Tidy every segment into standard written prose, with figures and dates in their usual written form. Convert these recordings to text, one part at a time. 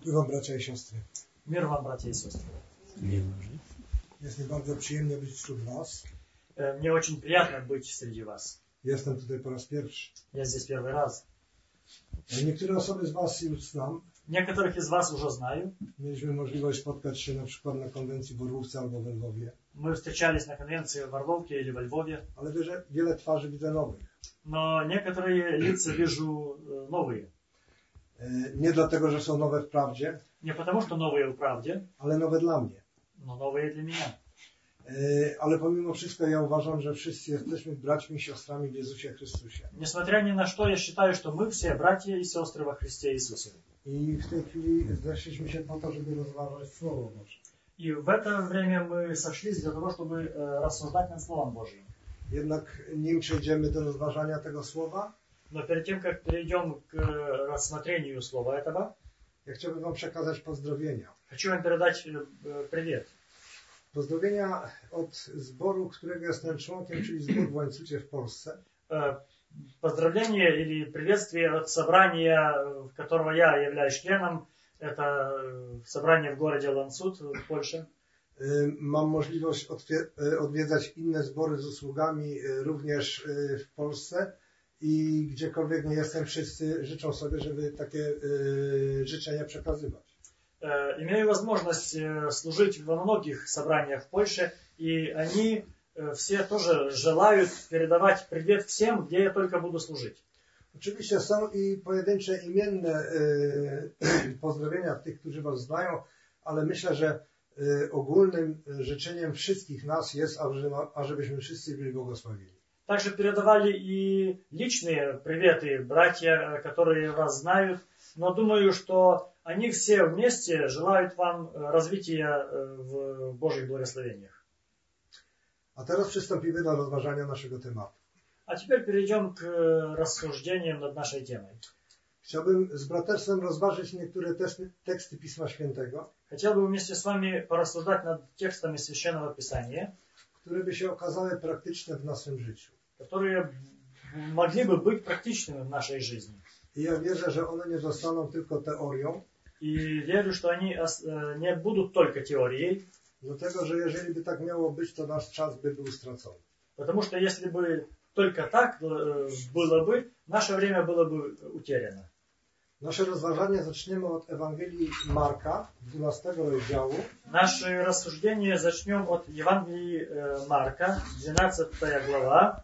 Pokój wam, bracia i siostry. Мир вам, братья и сестры. Jest mi bardzo przyjemnie być wśród was. Мне очень приятно быть среди вас. Jestem tutaj po raz pierwszy. Я здесь первый раз. Niektóre osoby z was już znam. Некоторых из вас уже знаю. Mieliśmy możliwość spotkać się na przykład na konwencji w Orłówce albo we Lwowie. Мы встречались на конвенции в Орловке или во Львове. Ale wiele twarzy widzę nowych. Но некоторые лица вижу новые. Nie dlatego, że są nowe w prawdzie. Не потому, что новые в правде, ale nowe dla mnie. но новые для меня. Ale pomimo wszystko ja uważam, że wszyscy jesteśmy braćmi i siostrami w Jezusie Chrystusie. Несмотря ни на что, я считаю, что мы все братья и сестры во Христе Иисусе. I w tej chwili zeszliśmy się po to, żeby rozważać Słowo Boże. И в это время мы сошлись для того, чтобы рассуждать над Словом Божьим. Jednak nim przejdziemy do rozważania tego Słowa, Но перед тем, как перейдем к рассмотрению Слова этого, ja chciałbym wam przekazać pozdrowienia. хочу вам передать привет. Pozdrowienia od zboru, którego jestem członkiem, czyli zbór w Łańcucie w Polsce. Поздравление или приветствие от собрания, которого я являюсь членом. Это собрание в городе Ланцут в Польше. Mam możliwość odwiedzać inne zbory z usługami również w Polsce i gdziekolwiek nie jestem, wszyscy życzą sobie, żeby takie życzenia przekazywać. Имею возможность служить во многих собраниях в Польше, и они все тоже желают передавать привет всем, где я только буду служить. Oczywiście są i pojedyncze imienne pozdrowienia tych, którzy was znają, ale myślę, że ogólnym życzeniem wszystkich nas jest, ażebyśmy wszyscy byli błogosławieni. Также передавали и личные приветы братья, которые вас знают, но думаю, что они все вместе желают вам развития в Божьих благословениях. A teraz przystąpimy do rozważania naszego tematu. А теперь перейдем к рассуждениям над нашей темой. Chciałbym z braterstwem rozważyć niektóre teksty Pisma Świętego, Хотел бы вместе с вами порассуждать над текстами Священного Писания, które by się okazały praktyczne w naszym życiu. которые могли бы быть практичными в нашей жизни. I ja wierzę, że one nie zostaną tylko teorią. И верю, что они не будут только теорией. Dlatego, że jeżeli by tak miało być, to nasz czas by był stracony. Потому что если бы только так было бы, наше время было бы утеряно. Nasze rozważanie zaczniemy od Ewangelii Marka, 12 rozdziału. Наше рассуждение зачнем от Евангелии Марка, 12 глава,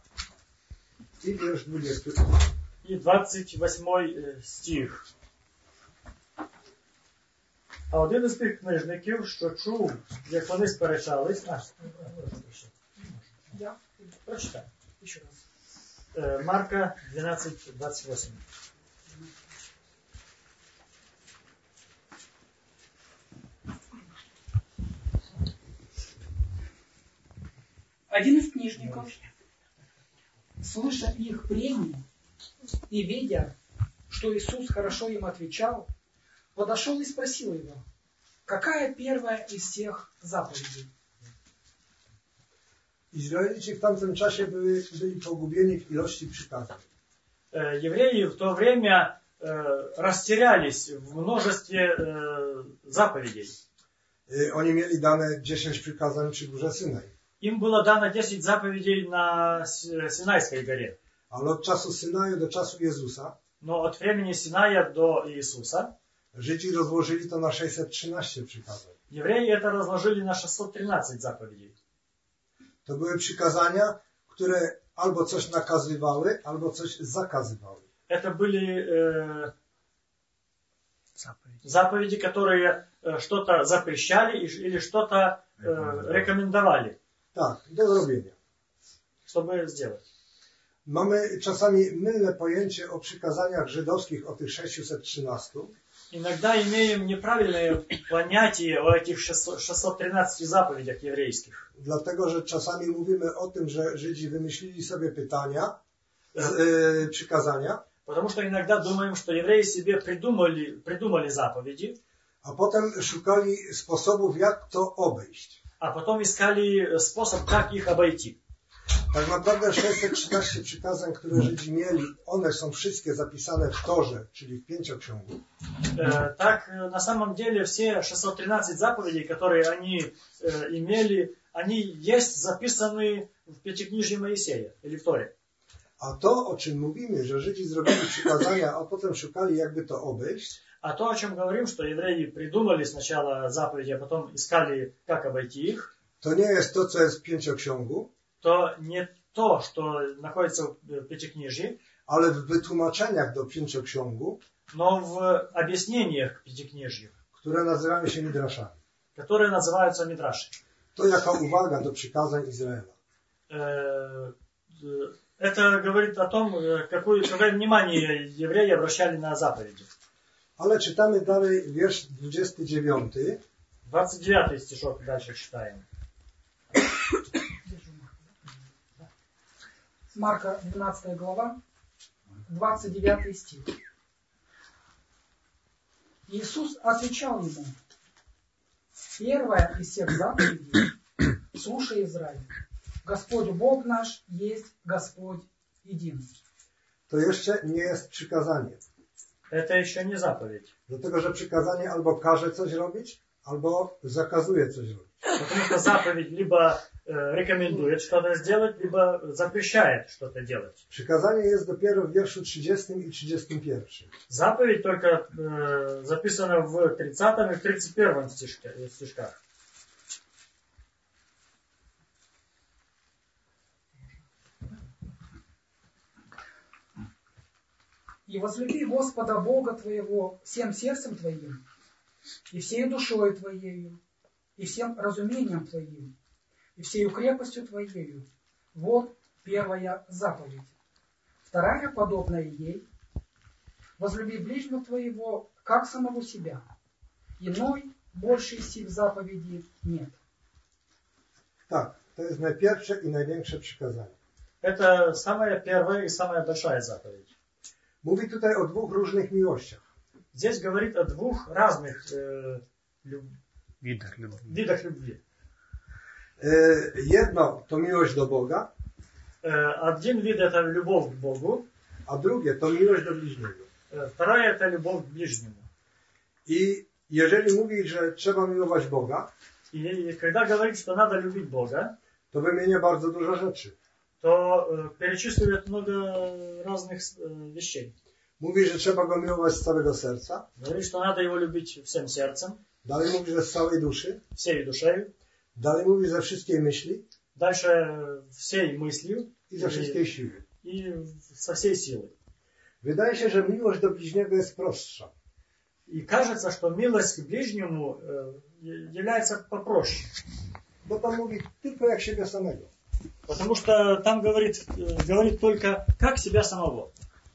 I wiersz 20. и 28 стих. А один із тих книжників, що чув, як вони сперечались, прочитай. Марка 12:28. Один из книжников, слыша их прения и видя, что Иисус хорошо им отвечал, подошел и спросил его, какая первая из всех заповедей? Izraelici w tamtym czasie byli pogubieni w ilości przykazań. Евреи в то время растерялись в множестве заповедей. Oni mieli dane 10 przykazań przy górze Synaj. Им было дано 10 заповедей на Синайской горе. Ale od czasu Synaju do czasu Jezusa, Но от времени Синая до Иисуса, Żydzi rozłożyli to na 613 przykazań. евреи это разложили на 613 заповедей. To były przykazania, które albo coś nakazywały, albo coś zakazywały. Это были заповеди, которые что-то запрещали или что-то рекомендовали. Tak, do zrobienia. Чтобы сделать. Mamy czasami mylne pojęcie o przykazaniach żydowskich, o tych 613. Иногда имеем неправильное понятие о этих 613 заповедях еврейских. Dlatego, że czasami mówimy o tym, że Żydzi wymyślili sobie przykazania. Потому что иногда думаем, что евреи себе придумали заповеди. A potem szukali sposobów, jak to obejść. А потом искали способ, как их обойти. Tak naprawdę 613 przykazań, które Żydzi mieli, one są wszystkie zapisane w Torze, czyli w Pięcioksięgu. Так, на самом деле, все 613 заповедей, которые они имели, они есть записаны в Пятикнижье Моисея, или в Торе. A to, o czym mówimy, że Żydzi zrobili przykazania, a potem szukali, jakby to obejść, А то, о чем говорим, что евреи придумали сначала заповеди, а потом искали, как обойти их, to nie jest to, co jest w Pięcioksięgu, то не то, что находится в Пятикнижье, ale w wytłumaczeniach do Pięcioksięgu, но в объяснениях к Пятикнижью, które nazywają się Midraszami. которые называются Мидраши. To jako uwaga do przykazań Izraela. Это говорит о том, какое внимание евреи обращали на заповеди. Ale czytamy dalej wiersz 29. 29 стишок дальше читаем. Марка 12 глава, 29 стих. Иисус отвечал ему: первая из всех заповедей, слушай, Израиль, Господь Бог наш есть Господь един. To jeszcze nie jest przykazanie. Это еще не заповедь. Dlatego, że przykazanie albo każe coś robić, albo zakazuje coś robić. Потому что заповедь либо рекомендует что-то сделать, либо запрещает что-то делать. Przykazanie jest dopiero w wierszu 30 i 31. Заповедь только записана в 30 и в 31 стишках. И возлюби Господа Бога твоего всем сердцем твоим, и всей душой твоею, и всем разумением твоим, и всею крепостью твоею. Вот первая заповедь. Вторая, подобная ей: возлюби ближнего твоего, как самого себя. Иной, больше из сих заповедей нет. Tak, to jest najpierwsze i największe przykazanie. Это самая первая и самая большая заповедь. Mówi tutaj o dwóch różnych miłościach. Здесь говорит о двух разных видах любви. Jedno to miłość do Boga, Один вид это любовь к Богу, a drugie to miłość do bliźniego. вторая это любовь к ближнему. I jeżeli mówi, że trzeba miłować Boga, И когда говорит, что надо любить Бога, to wymienia bardzo dużo rzeczy. то перечисливает много разных вещей. Mówi, że trzeba Go miłować z całego serca. Говорит, что надо его любить всем сердцем, Dalej mówi, że z całej duszy. всей душой. Dalej mówi, ze wszystkiej myśli Дальше всей мыслью i ze wszystkiej siły. и со всей силой. Wydaje się, że miłość do bliźniego jest prostsza. И кажется, что милость к ближнему является попроще. Bo tam mówi tylko jak siebie samego. Потому что там говорит только как себя самого.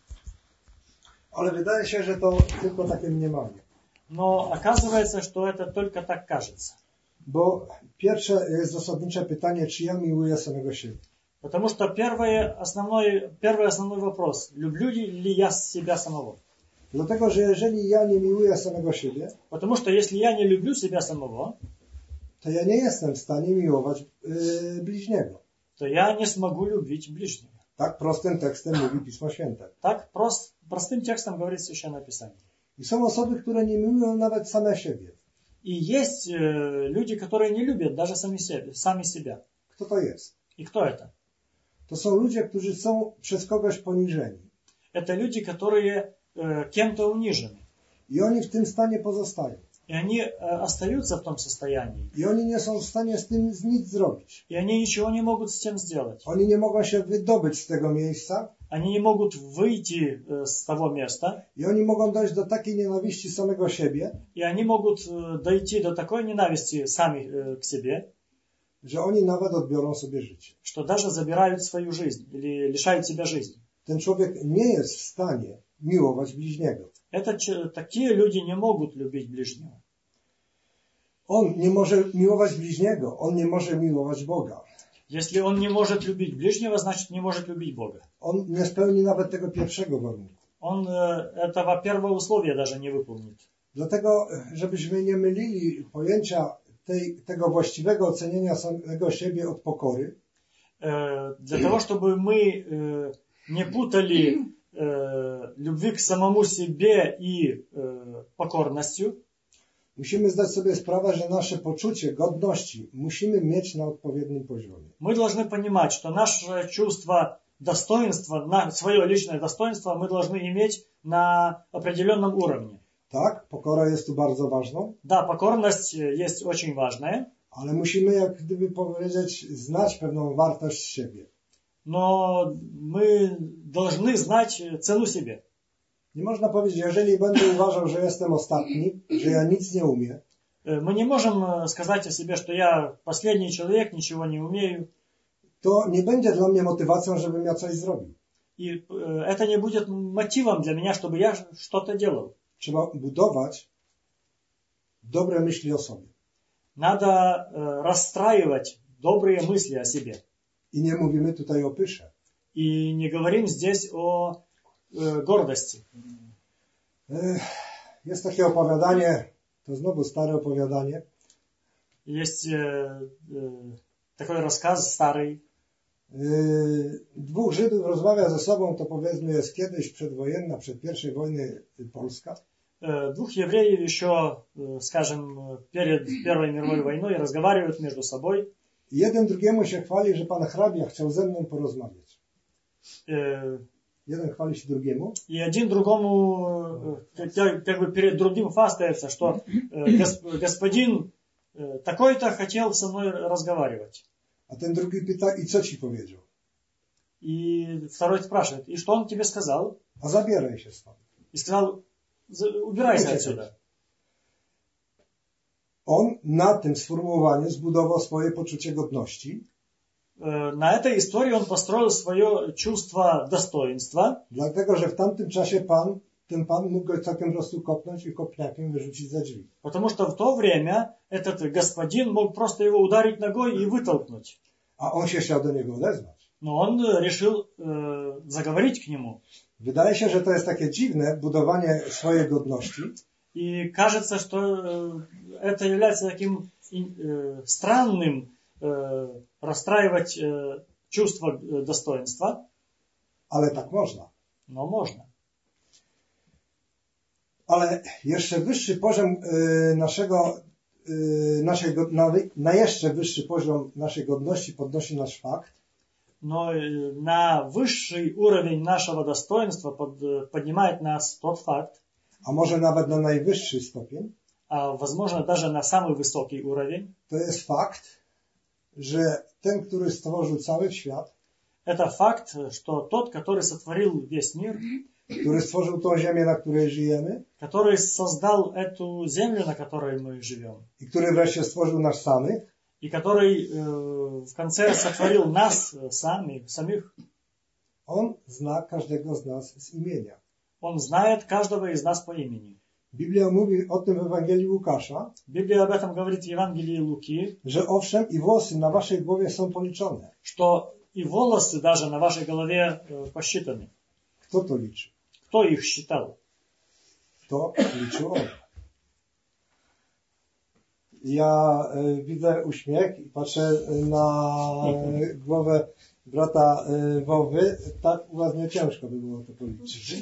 Ale wydaje się, że to tylko takie mniemanie. Но оказывается, что это только так кажется. Bo pierwsze jest zasadnicze pytanie, czy ja miłuję samego siebie. Потому что первый основной вопрос: люблю ли я себя самого? Dlatego, że jeżeli ja nie miłuję samego siebie, Потому что если я не люблю себя самого, to ja nie jestem w stanie miłować bliźniego. то я не смогу любить ближнего. Tak prostym tekstem mówi Pismo Święte. Так простым текстом говорит Священное Писание. I są osoby, które nie miłują nawet same siebie. И есть люди, которые не любят даже сами себя. Kto to jest? И кто это? To są ludzie, którzy są przez kogoś poniżeni. Это люди, которые кем-то унижены. I oni w tym stanie pozostają. И они остаются в том состоянии. I oni nie są w stanie z tym nic zrobić. И они ничего не могут с тем сделать. Oni nie mogą się wydobyć z tego miejsca. Они не могут wyйти с того места. I oni mogą dojść do takiej nienawiści samego siebie, И они могут дойти до такой ненависти сами к себе, że oni nawet odbiorą sobie życie. что даже забирают свою жизнь или лишают себя жизни. Ten człowiek nie jest w stanie miłować bliźniego. Такие люди не могут любить ближнего. On nie może miłować bliźniego, on nie może miłować Boga. Если он не может любить ближнего, значит не может любить Бога. On nie spełni nawet tego pierwszego warunku. Он этого первого условия даже не выполнит. Dlatego, żebyśmy nie mylili pojęcia tego właściwego ocenienia samego siebie od pokory, для того, чтобы мы не путали любви к самому себе и покорностью, musimy zdać sobie sprawę, że nasze poczucie godności musimy mieć na odpowiednim poziomie. мы должны понимать, что наше чувство достоинства, свое личное достоинство мы должны иметь на определенном уровне. Tak, pokora jest tu bardzo ważną. Да, покорность есть очень важная. Ale musimy, jak gdyby powiedzieć, znać pewną wartość siebie. Но мы должны знать цену себе. Nie można powiedzieć, jeżeli będę uważał, że jestem ostatni, że ja nic nie umiem, Мы не можем сказать о себе, что я последний человек, ничего не умею. to nie będzie dla mnie motywacją, żebym ja coś zrobił. И это не будет мотивом для меня, чтобы я что-то делал. Trzeba budować dobre myśli o sobie. Надо расстраивать добрые мысли о себе. I nie mówimy tutaj o pysze. И не говорим здесь о гордости. Jest takie opowiadanie, to znowu stare opowiadanie. Есть такой рассказ старый. Dwóch Żydów rozmawia ze sobą, to powiedzmy jest kiedyś przedwojenna, przed I wojny Polska. Двух евреев еще, скажем, перед Первой мировой войной разговаривают между собой. I jeden drugiemu się chwali, że pan hrabia chciał ze mną porozmawiać. Jeden chwali się drugiemu. И один другому, как бы перед другим хвастается, что господин такой-то хотел со мной разговаривать. A ten drugi pyta, i co ci powiedział? И второй спрашивает, и что он тебе сказал? A zabieraj się stąd. И сказал, убирайся отсюда. On na tym sformułowaniu zbudował swoje poczucie godności. На этой истории он построил свое чувство достоинства. Dlatego, że w tamtym czasie ten pan mógł go całkiem po prostu kopnąć i kopniakiem wyrzucić za drzwi. Потому что в то время этот господин мог просто его ударить ногой и вытолкнуть. A on się chciał do niego odezwać. Но он решил заговорить к нему. Wydaje się, że to jest takie dziwne budowanie swojej godności. И кажется, что это является таким странным расстраивать чувство достоинства. Ale tak można. Но можно. Ale jeszcze wyższy poziom na jeszcze wyższy poziom naszej godności podnosi nasz fakt. Но на высший уровень нашего достоинства поднимает нас тот факт, a może nawet na najwyższy stopień, а возможно даже на самый высокий уровень, to jest fakt, że ten, który stworzył cały świat, это факт, что тот, который сотворил весь мир, który stworzył tą ziemię, na której żyjemy, который создал эту землю, на которой мы живем, i który wreszcie stworzył nas samych, и который в конце сотворил нас самих, on zna każdego z nas z imienia. Он знает каждого из нас по имени. Biblia mówi o tym w Ewangelii Łukasza, Библия об этом говорит в Евангелии Луки, że owszem i włosy na waszej głowie są policzone. что и волосы даже на вашей голове посчитаны. Kto to liczy? Кто их считал? To liczył on. Ja widzę uśmiech i patrzę na głowę brata Wowy. Tak u was nie ciężko by było to policzyć.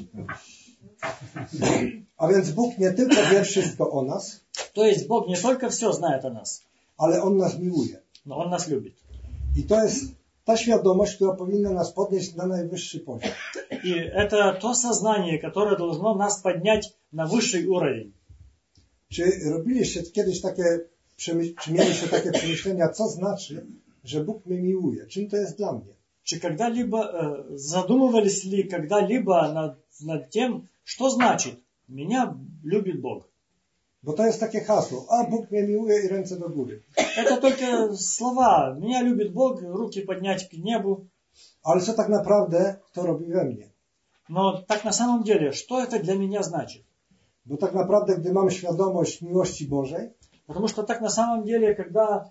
A więc Bóg nie tylko wie wszystko o nas, То есть Бог не только все знает о нас, ale On nas miłuje. но Он нас любит. I to jest ta świadomość, która powinna nas podnieść na najwyższy poziom. И это то сознание, которое должно нас поднять на высший уровень. Czy robiliście kiedyś czy mieliście takie przemyślenia, co znaczy, że Bóg mnie miłuje? Czym to jest dla mnie? Czy когда-либо задумывались ли когда-либо над тем, что значит «меня любит Бог»? Bo to jest takie hasło. A Bóg mnie miłuje i ręce do góry. Это только слова. «Меня любит Бог», руки поднять к небу. Ale co tak naprawdę to robi we mnie? Но так на самом деле, что это для меня значит? Bo tak naprawdę, gdy mam świadomość miłości Bożej, Потому что так на самом деле, когда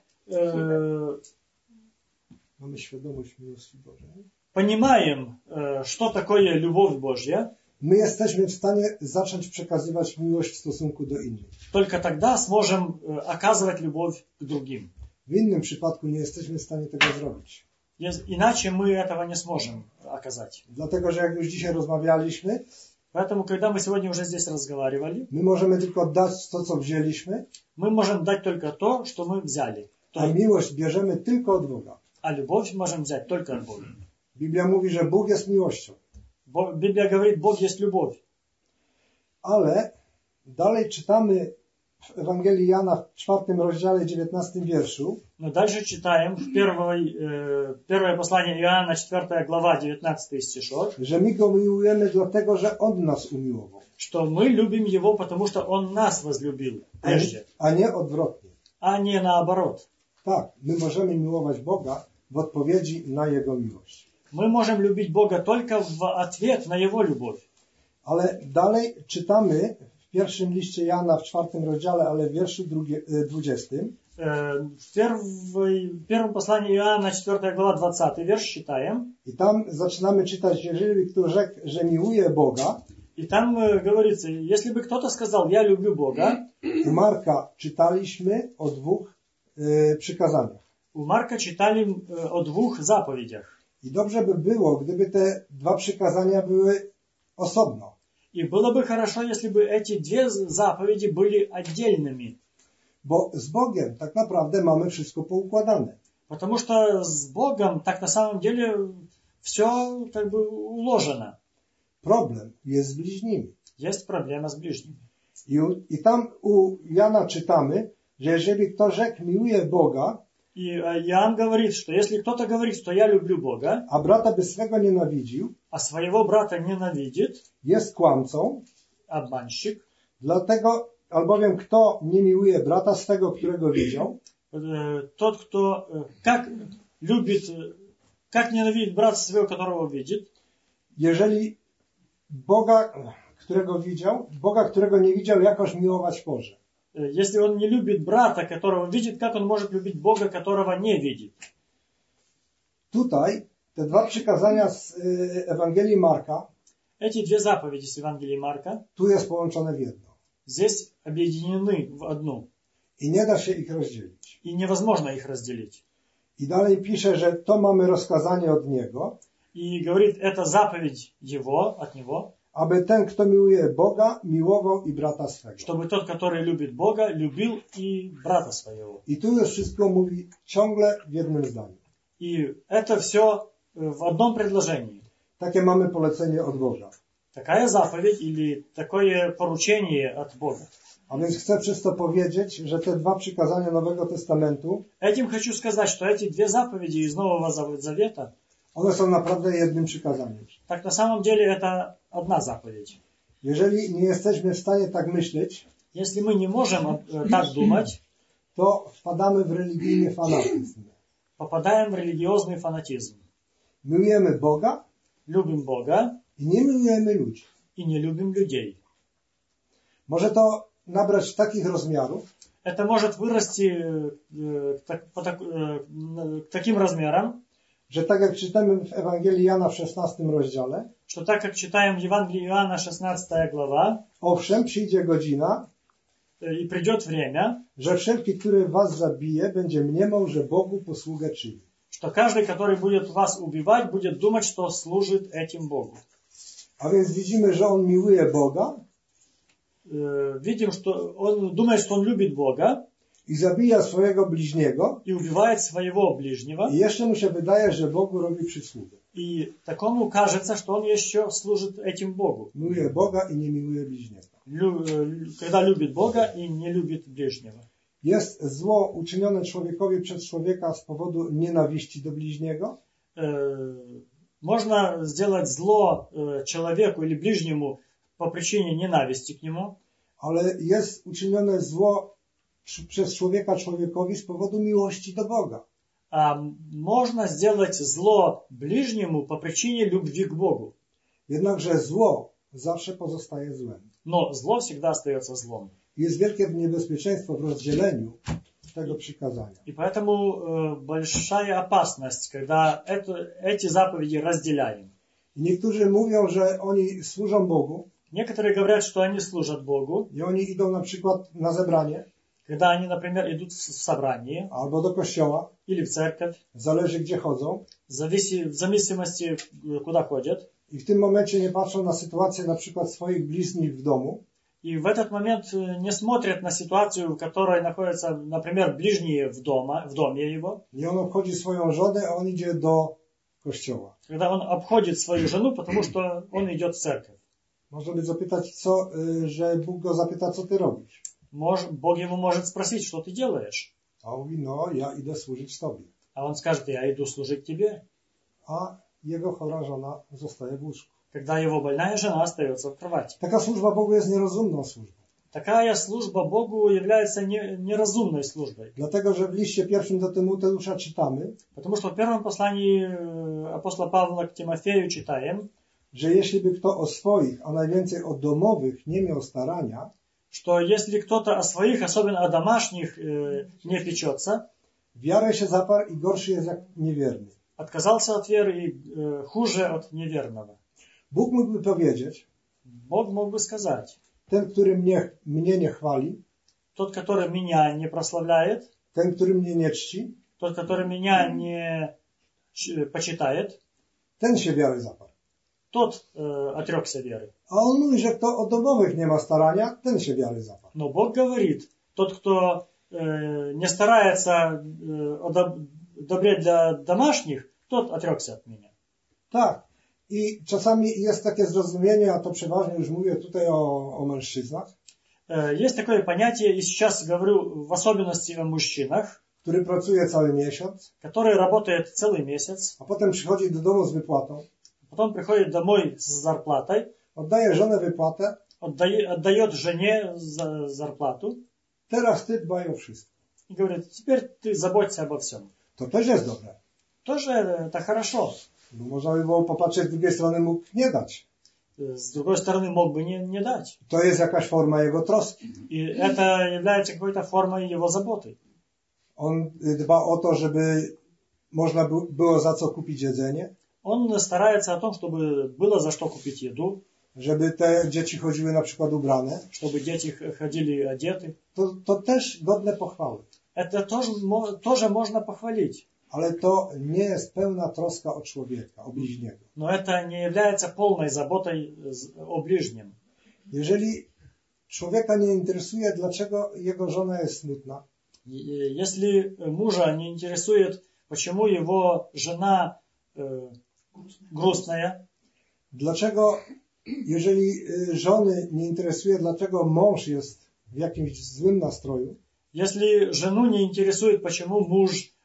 mamy świadomość miłości Bożej, понимаем, что такое любовь Божья, my jesteśmy w stanie zacząć przekazywać miłość w stosunku do innych. только тогда сможем оказывать любовь к другим. W innym przypadku nie jesteśmy w stanie tego zrobić. Иначе мы этого не сможем оказать. Dlatego, że jak już dzisiaj rozmawialiśmy, Поэтому, когда мы сегодня уже здесь разговаривали, my możemy tylko dać to, co wzięliśmy, мы можем дать только то, что мы взяли. a miłość bierzemy tylko od Boga. А любовь можем взять только от Бога. Biblia mówi, że Bóg jest miłością. Библия говорит, Бог есть любовь. Ale dalej czytamy w Ewangelii Jana w 4 rozdziale 19 wierszu, Но дальше читаем в первое послание Иоанна, 4 глава, 19 стишок, że my Go miłujemy dlatego, że On nas umiłował, что мы любим Его, потому что Он нас возлюбил прежде, a nie odwrotnie. а не наоборот. Tak, my możemy miłować Boga w odpowiedzi na Jego miłość. Мы можем любить Бога только в ответ на Его любовь. Ale dalej czytamy w pierwszym liście Jana w 4 rozdziale, ale w wierszu 20. В первом послании Иоанна, 4 глава, 20 wiersz читаем. I tam zaczynamy czytać, jeżeli ktoś rzekł, że miłuje Boga. И там говорится, если бы кто-то сказал, я люблю Бога, U Marka czytaliśmy o 2 przykazaniach. у Марка читали о 2 заповедях. I dobrze by było, gdyby te 2 przykazania były osobno. И было бы хорошо, если бы эти 2 заповеди были отдельными. Bo z Bogiem tak naprawdę mamy wszystko poukładane. Потому что с Богом так на самом деле все как бы уложено. Problem jest z bliźnimi. Есть проблема с ближним. I tam u Jana czytamy, że jeżeli ktoś rzekł miłuje Boga, И Иоанн говорит, что если кто-то говорит, что я люблю Бога, a brata by swego nienawidził, а своего брата ненавидит, jest kłamcą, обманщик, dlatego, albowiem kto nie miłuje brata swego, którego widział, тот, кто как ненавидит брата своего, которого видит, jeżeli Boga, którego nie widział, jakoś miłować może. если он не любит брата, которого видит, как он может любить Бога, которого не видит? Tutaj te 2 przykazania z Ewangelii Marka, Эти 2 заповеди с Евангелия Марка tu jest połączone w jedno. здесь объединены в одну. I nie da się ich rozdzielić. И невозможно их разделить. I dalej pisze, że to mamy rozkazanie od Niego, И говорит, это заповедь Его, от Него, aby ten, kto miłuje Boga, miłował i brata swego. чтобы тот, который любит Бога, любил и брата своего. I tu już wszystko mówi ciągle w jednym zdaniu. И это все в одном предложении. Takie mamy polecenie od Boga. Такая заповедь или такое поручение от Бога. A więc chcę przez to powiedzieć, że te 2 przykazania Nowego Testamentu, Этим хочу сказать, что эти 2 заповеди из Нового Завета, one są naprawdę jednym przykazaniem. так на самом деле это одна заповедь. Jeżeli nie jesteśmy w stanie tak myśleć, Если мы не можем так думать, to wpadamy w religijny fanatyzm. попадаем в религиозный фанатизм. Miłujemy Boga Любим Бога i nie miłujemy ludzi. и не любим людей. Może to nabrać takich rozmiarów, Это может вырасти к таким размерам, że tak jak czytamy w Ewangelii Jana w 16 rozdziale, что так как читаем в Евангелии Иоанна 16 глава, owszem, przyjdzie godzina, и придет время, że wszelki, który was zabije, będzie mniemał, że Bogu posługę czyni. что каждый, который будет вас убивать, будет думать, что служит этим Богу. A więc widzimy, że on miłuje Boga Видим, что он думает, что он любит Бога i zabija swojego bliźniego и убивает своего ближнего. i jeszcze mu się wydaje, że Bogu robi przysługę. И такому кажется, что он еще служит этим Богу. Miłuje Boga i nie miłuje bliźniego. Когда любит Бога и не любит ближнего. Jest zło uczynione człowiekowi przez człowieka z powodu nienawiści do bliźniego? Можно сделать зло человеку или ближнему по причине ненависти к нему. Ale jest uczynione zło przez człowieka człowiekowi z powodu miłości do Boga. А можно сделать зло ближнему по причине любви к Богу. Jednakże zło zawsze pozostaje złem. Но зло всегда остается злом. Jest wielkie niebezpieczeństwo w rozdzieleniu tego przykazania. И поэтому большая опасность, когда эти заповеди разделяем. I niektórzy mówią, że oni służą Bogu Некоторые говорят, что они служат Богу, i oni idą na przykład na zebranie, Когда они, например, идут в собрание albo do kościoła, или в церковь, zależy gdzie chodzą, в зависимости, куда ходят, i w tym momencie nie patrzą na sytuację na przykład swoich bliźnich w domu, и в этот момент не смотрят на ситуацию, в которой находятся, например, ближние в доме его. i on obchodzi swoją żonę, a on idzie do kościoła. Когда он обходит свою жену, потому что он идет в церковь. Można by zapytać, że Bóg go zapyta, co ty robisz? Бог ему может спросить, что ты делаешь? A on mówi, no ja idę służyć Tobie. А он скажет, я иду служить тебе. A jego chora żona zostaje w łóżku. Когда его больная жена остается в кровати. Taka służba Bogu jest nierozumną służbą. Такая служба Богу является неразумной службой. Dlatego, że w liście pierwszym do Tymoteusza czytamy, Потому что в первом послании апостола Павла к Тимофею читаем, że jeśli by kto o swoich, a najwięcej o domowych nie miał starania, что если кто-то о своих, особенно о домашних, не печется, wiarę się zaparł i gorszy jest jak niewierny. отказался от веры и хуже от неверного. Bóg mógłby powiedzieć, Бог мог бы сказать, ten, który mnie nie chwali, тот, который меня не прославляет, ten, który mnie nie czci, тот, который меня не почитает, ten się wiary zaparł. тот отрекся веры. A on mówi, że kto o domowych nie ma starania, ten się wiary zaparł. Но Бог говорит, тот, кто не старается о добре для домашних, тот отрекся от меня. Tak. I czasami jest takie zrozumienie, a to przeważnie już mówię tutaj o mężczyznach, Есть такое понятие, и сейчас говорю в особенности о мужчинах, który pracuje cały miesiąc, который работает целый месяц, a potem przychodzi do domu z wypłatą, потом приходит домой с зарплатой, oddaje żonę wypłatę, отдает жене зарплату teraz ty dbaj o wszystko. и говорит, теперь ты заботься обо всем. To też jest dobre. Тоже это хорошо. Bo można by było popatrzeć z drugiej strony, mógł nie dać. С другой стороны, мог бы не дать. To jest jakaś forma jego troski. И это является какой-то формой его заботы. On dba o to, żeby można było za co kupić jedzenie, Он старается о том, чтобы было за что купить еду, żeby te dzieci chodziły na przykład ubrane. чтобы дети ходили одеты. To też godne pochwały. Это тоже можно похвалить. Ale to nie jest pełna troska o człowieka, o bliźniego. Но это не является полной заботой о ближнем. Jeżeli człowieka nie interesuje, dlaczego jego żona jest smutna, Если мужа не интересует, почему его жена грустная, dlaczego, jeżeli żony nie interesuje, dlaczego mąż jest w jakimś złym nastroju, если жену не интересует, почему муж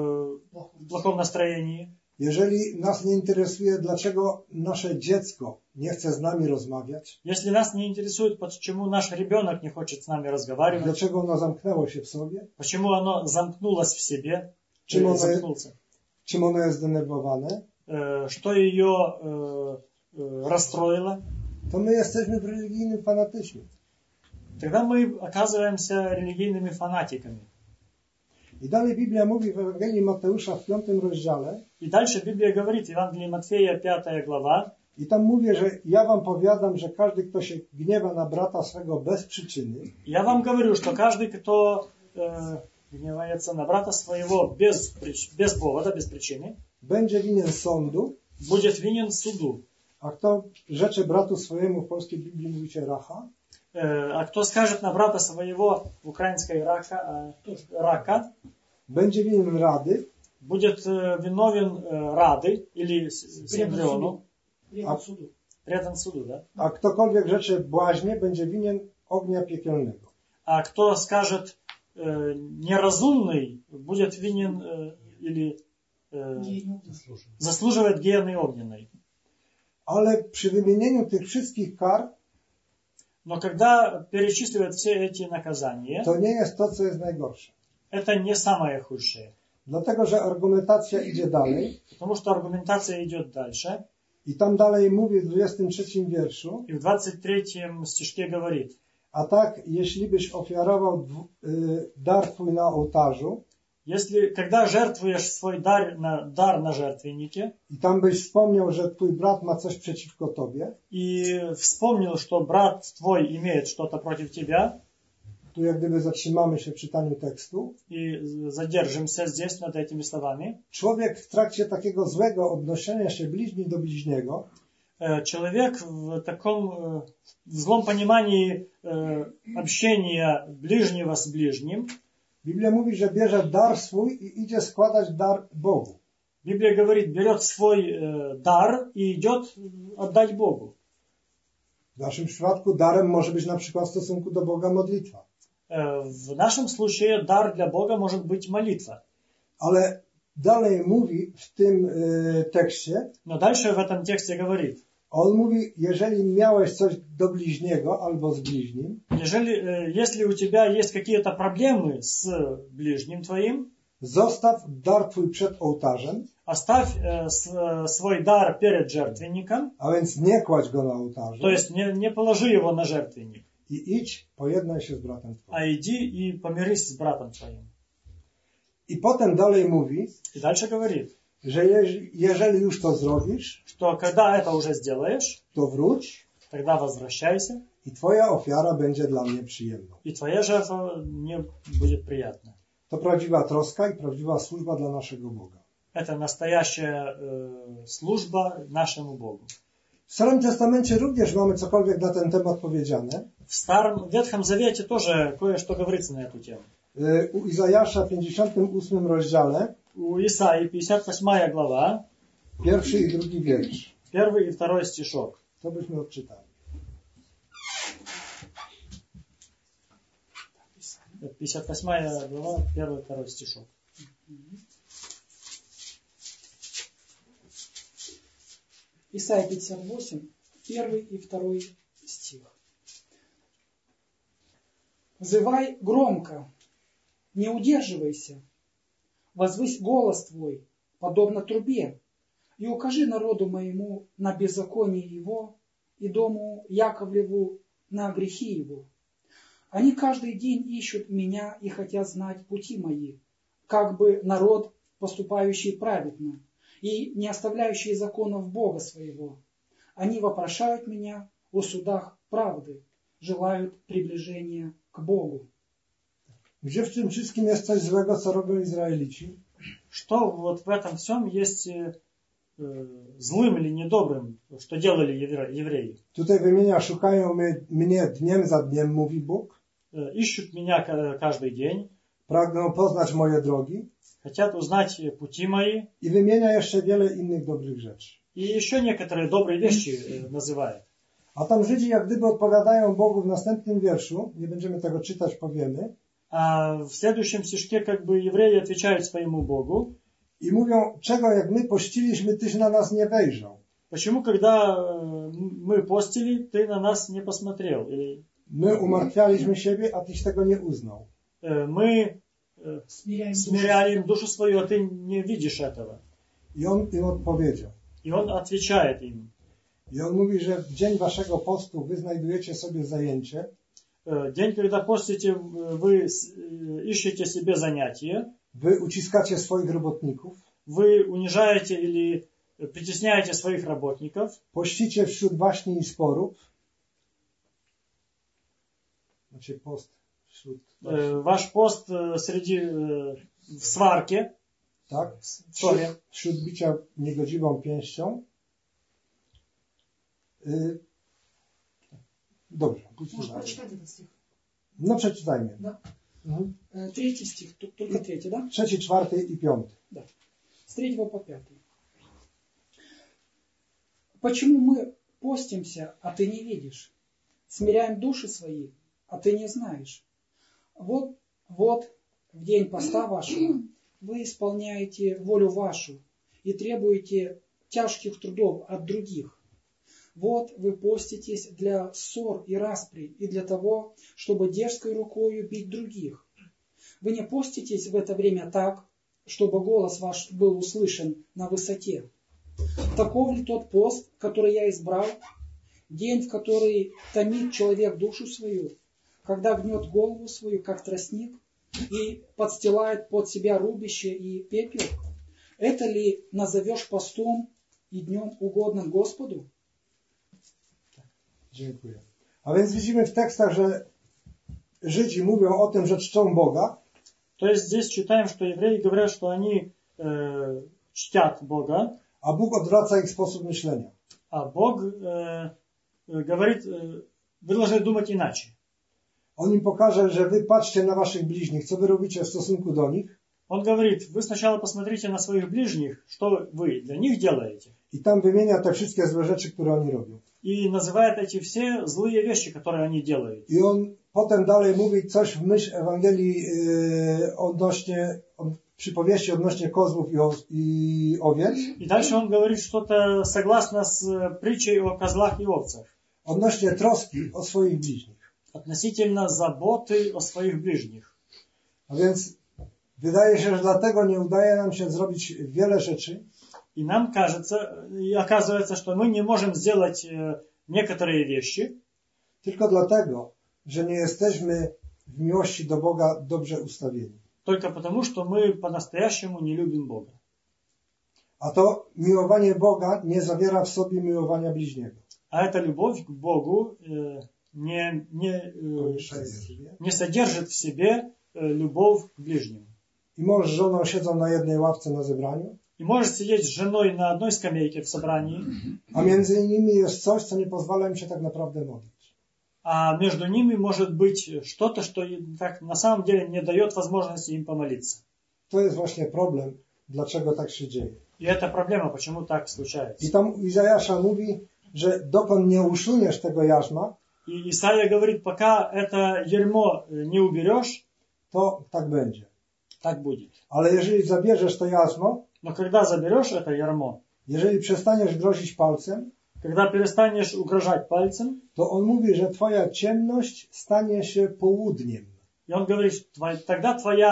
в плохом настроении, jeżeli nas nie interesuje, dlaczego nasze dziecko nie chce z nami rozmawiać, если нас не интересует, почему наш ребенок не хочет с нами разговаривать, dlaczego ono zamknęło się w sobie, почему оно замкнулось в себе, czym ono jest zdenerwowane, что ее расстроило, to my jesteśmy w religijnym fanatyzmie. тогда мы оказываемся религийными фанатиками. I dalej Biblia mówi w Ewangelii Mateusza w 5 rozdziale, И дальше Библия говорит, в Евангелии Матфея, 5 глава, i tam mówię, że ja wam powiadam, że każdy, kto się gniewa na brata swego bez przyczyny, я вам говорю, что каждый, кто гневается на брата своего без повода, без причины, będzie winien sądu, будет винен суду. a kto rzecze bratu swojemu, w polskiej Biblii mówi się racha, А кто скажет на брата своего, в украинской рака, będzie winien rady, будет виновен рады или Синдриону, предан суду, да? a ktokolwiek rzecze błaźnie, będzie winien ognia piekielnego. А кто скажет неразумный, будет винен или заслуживает гиены огненной. Ale przy wymienieniu tych wszystkich kar, Но когда перечисливают все эти наказания, to nie jest to, co jest najgorsze. это не самое худшее. Dlatego, że argumentacja idzie dalej Потому что аргументация идет дальше. i tam dalej mówi w 23 wierszu, И в 23 стишке говорит, a tak, jeśli byś ofiarował dar twój na ołtarzu, когда жертвуешь свой дар на жертвеннике, i tam byś wspomniał, że twój brat ma coś przeciwko tobie, и вспомнил, что брат твой имеет что-то против тебя, tu jak gdyby zatrzymamy się w czytaniu tekstu. И задержимся здесь над этими словами. Człowiek w trakcie takiego złego odnoszenia się bliźni do bliźniego Человек в таком в злом понимании общения ближнего с ближним. Biblia mówi, że bierze dar swój i idzie składać dar Bogu. Библия говорит, берет свой дар и идет отдать Богу. W naszym przypadku darem może być na przykład w stosunku do Boga modlitwa. В нашем случае дар для Бога может быть молитва. Ale dalej mówi w tym tekście, Но дальше в этом тексте говорит, on mówi, jeżeli miałeś coś do bliźniego albo z bliźnim, если у тебя есть какие-то проблемы с ближним твоим, zostaw dar twój przed ołtarzem, оставь свой дар перед жертвенником, a więc nie kładź go na ołtarzu, то есть не положи его на жертвенник, i idź, pojednaj się z bratem twoim. а иди и помирись с братом твоим. I potem dalej mówi, И дальше говорит, że jeżeli już to zrobisz, что когда это уже сделаешь, to wróć тогда возвращайся, i twoja ofiara będzie dla mnie przyjemną. и твоя жертва мне будет приятна. To prawdziwa troska i prawdziwa służba dla naszego Boga. Это настоящая служба нашему Богу. W Starym Testamencie również mamy cokolwiek na ten temat powiedziane. В Старом Ветхом Завете тоже кое-что говорится на эту тему. U Izajasza w 58 rozdziale, У Исаии 58 глава, pierwszy i drugi wiersz. 1 и 2 стишок. To byśmy odczytali. 58 глава, 1 и 2 стишок. Исайя 58, 1 и 2 стих. «Взывай громко, не удерживайся, возвысь голос твой, подобно трубе, и укажи народу моему на беззаконие его и дому Яковлеву на грехи его. Они каждый день ищут меня и хотят знать пути мои, как бы народ, поступающий праведно и не оставляющий законов Бога своего. Они вопрошают меня о судах правды, желают приближения к Богу». Gdzie w tym wszystkim jest coś złego, co robią Izraelici? Что вот в этом всем есть злым или недобрым, что делали евреи? Tutaj wymienia, szukają mnie dniem za dniem, mówi Bóg. Ищут меня каждый день, Pragną poznać moje drogi. хотят узнать пути мои. I wymienia jeszcze wiele innych dobrych rzeczy. И еще некоторые добрые вещи называет. A tam Żydzi jak gdyby odpowiadają Bogu w następnym wierszu, nie będziemy tego czytać, powiemy. А в следующем стишке как бы евреи отвечают своему Богу. I mówią, czego jak my pościliśmy, tyś na nas nie wejrzał. Почему, когда мы постили, ты на нас не посмотрел? Или My umartwialiśmy siebie, a tyś tego nie uznał. мы смиряем душу свою, а ты не видишь этого. I on im odpowiedział. И он отвечает им. I on mówi, że w dzień waszego postu wy znajdujecie sobie zajęcie. День, когда постите, вы ищете себе занятие. Wy uciskacie swoich robotników. Вы унижаете или притесняете своих работников. Pościcie wśród waśni i sporów. Znaczy post wśród... Ваш пост среди в сварке. Tak? Wśród bicia niegodziwą pięścią. Dobrze. Можешь прочитать этот стих? No przeczytajmy. Да. Mhm. 3 стих, только 3, да? 3, 4 i 5. Да. С 3 по 5. «Почему мы постимся, а ты не видишь? Смиряем души свои, а ты не знаешь? Вот, в день поста вашего вы исполняете волю вашу и требуете тяжких трудов от других. Вот вы поститесь для ссор и распри и для того, чтобы дерзкой рукою бить других. Вы не поститесь в это время так, чтобы голос ваш был услышан на высоте. Таков ли тот пост, который я избрал, день, в который томит человек душу свою, когда гнет голову свою, как тростник, и подстилает под себя рубище и пепел? Это ли назовешь постом и днем угодным Господу?» Dziękuję. A więc widzimy w tekstach, że Żydzi mówią o tym, że czczą Boga, То есть здесь читаем, что евреи говорят, что они чтят Бога, a Bóg odwraca ich sposób myślenia. а Бог говорит, вы должны думать иначе. On im pokaże, że wy patrzcie na waszych bliźnich, co wy robicie w stosunku do nich. Он говорит, вы сначала посмотрите на своих ближних, что вы для них делаете. I tam wymienia te wszystkie złe rzeczy, które oni robią. И называет эти все злые вещи, которые они делают. I on potem dalej mówi coś w myśl Ewangelii przypowieści odnośnie kozłów i owiec. И дальше он говорит что-то согласно с притчей о козлах и овцах. Odnośnie troski o swoich bliźnich. Относительно заботы о своих ближних. A więc wydaje się, że dlatego nie udaje nam się zrobić wiele rzeczy. И нам кажется, и оказывается, что мы не можем сделать некоторые вещи. Tylko dlatego, że nie jesteśmy w miłości do Boga dobrze ustawieni. Только потому, что мы по-настоящему не любим Бога. A to miłowanie Boga nie zawiera w sobie miłowania bliźniego. А эта любовь к Богу не содержит в себе любовь к ближнему. I mąż z żoną siedzą na jednej ławce na zebraniu. И можешь сидеть с женой на одной скамейке в собрании. A między nimi jest coś, co nie pozwala im się tak naprawdę modlić. А между ними может быть что-то, что так, на самом деле не дает возможности им помолиться. To jest właśnie problem, dlaczego tak się dzieje. И это проблема, почему так случается. I tam Izajasza mówi, że dokąd nie usuniesz tego jarzma, И Исаия говорит, пока это ярмо не уберешь, to tak będzie. так будет. Ale jeżeli zabierzesz to jarzmo, Но когда заберешь это ярмо, jeżeli przestaniesz grozić palcem, когда перестанешь угрожать пальцем, to on mówi, że twoja ciemność stanie się południem. и он говорит, тогда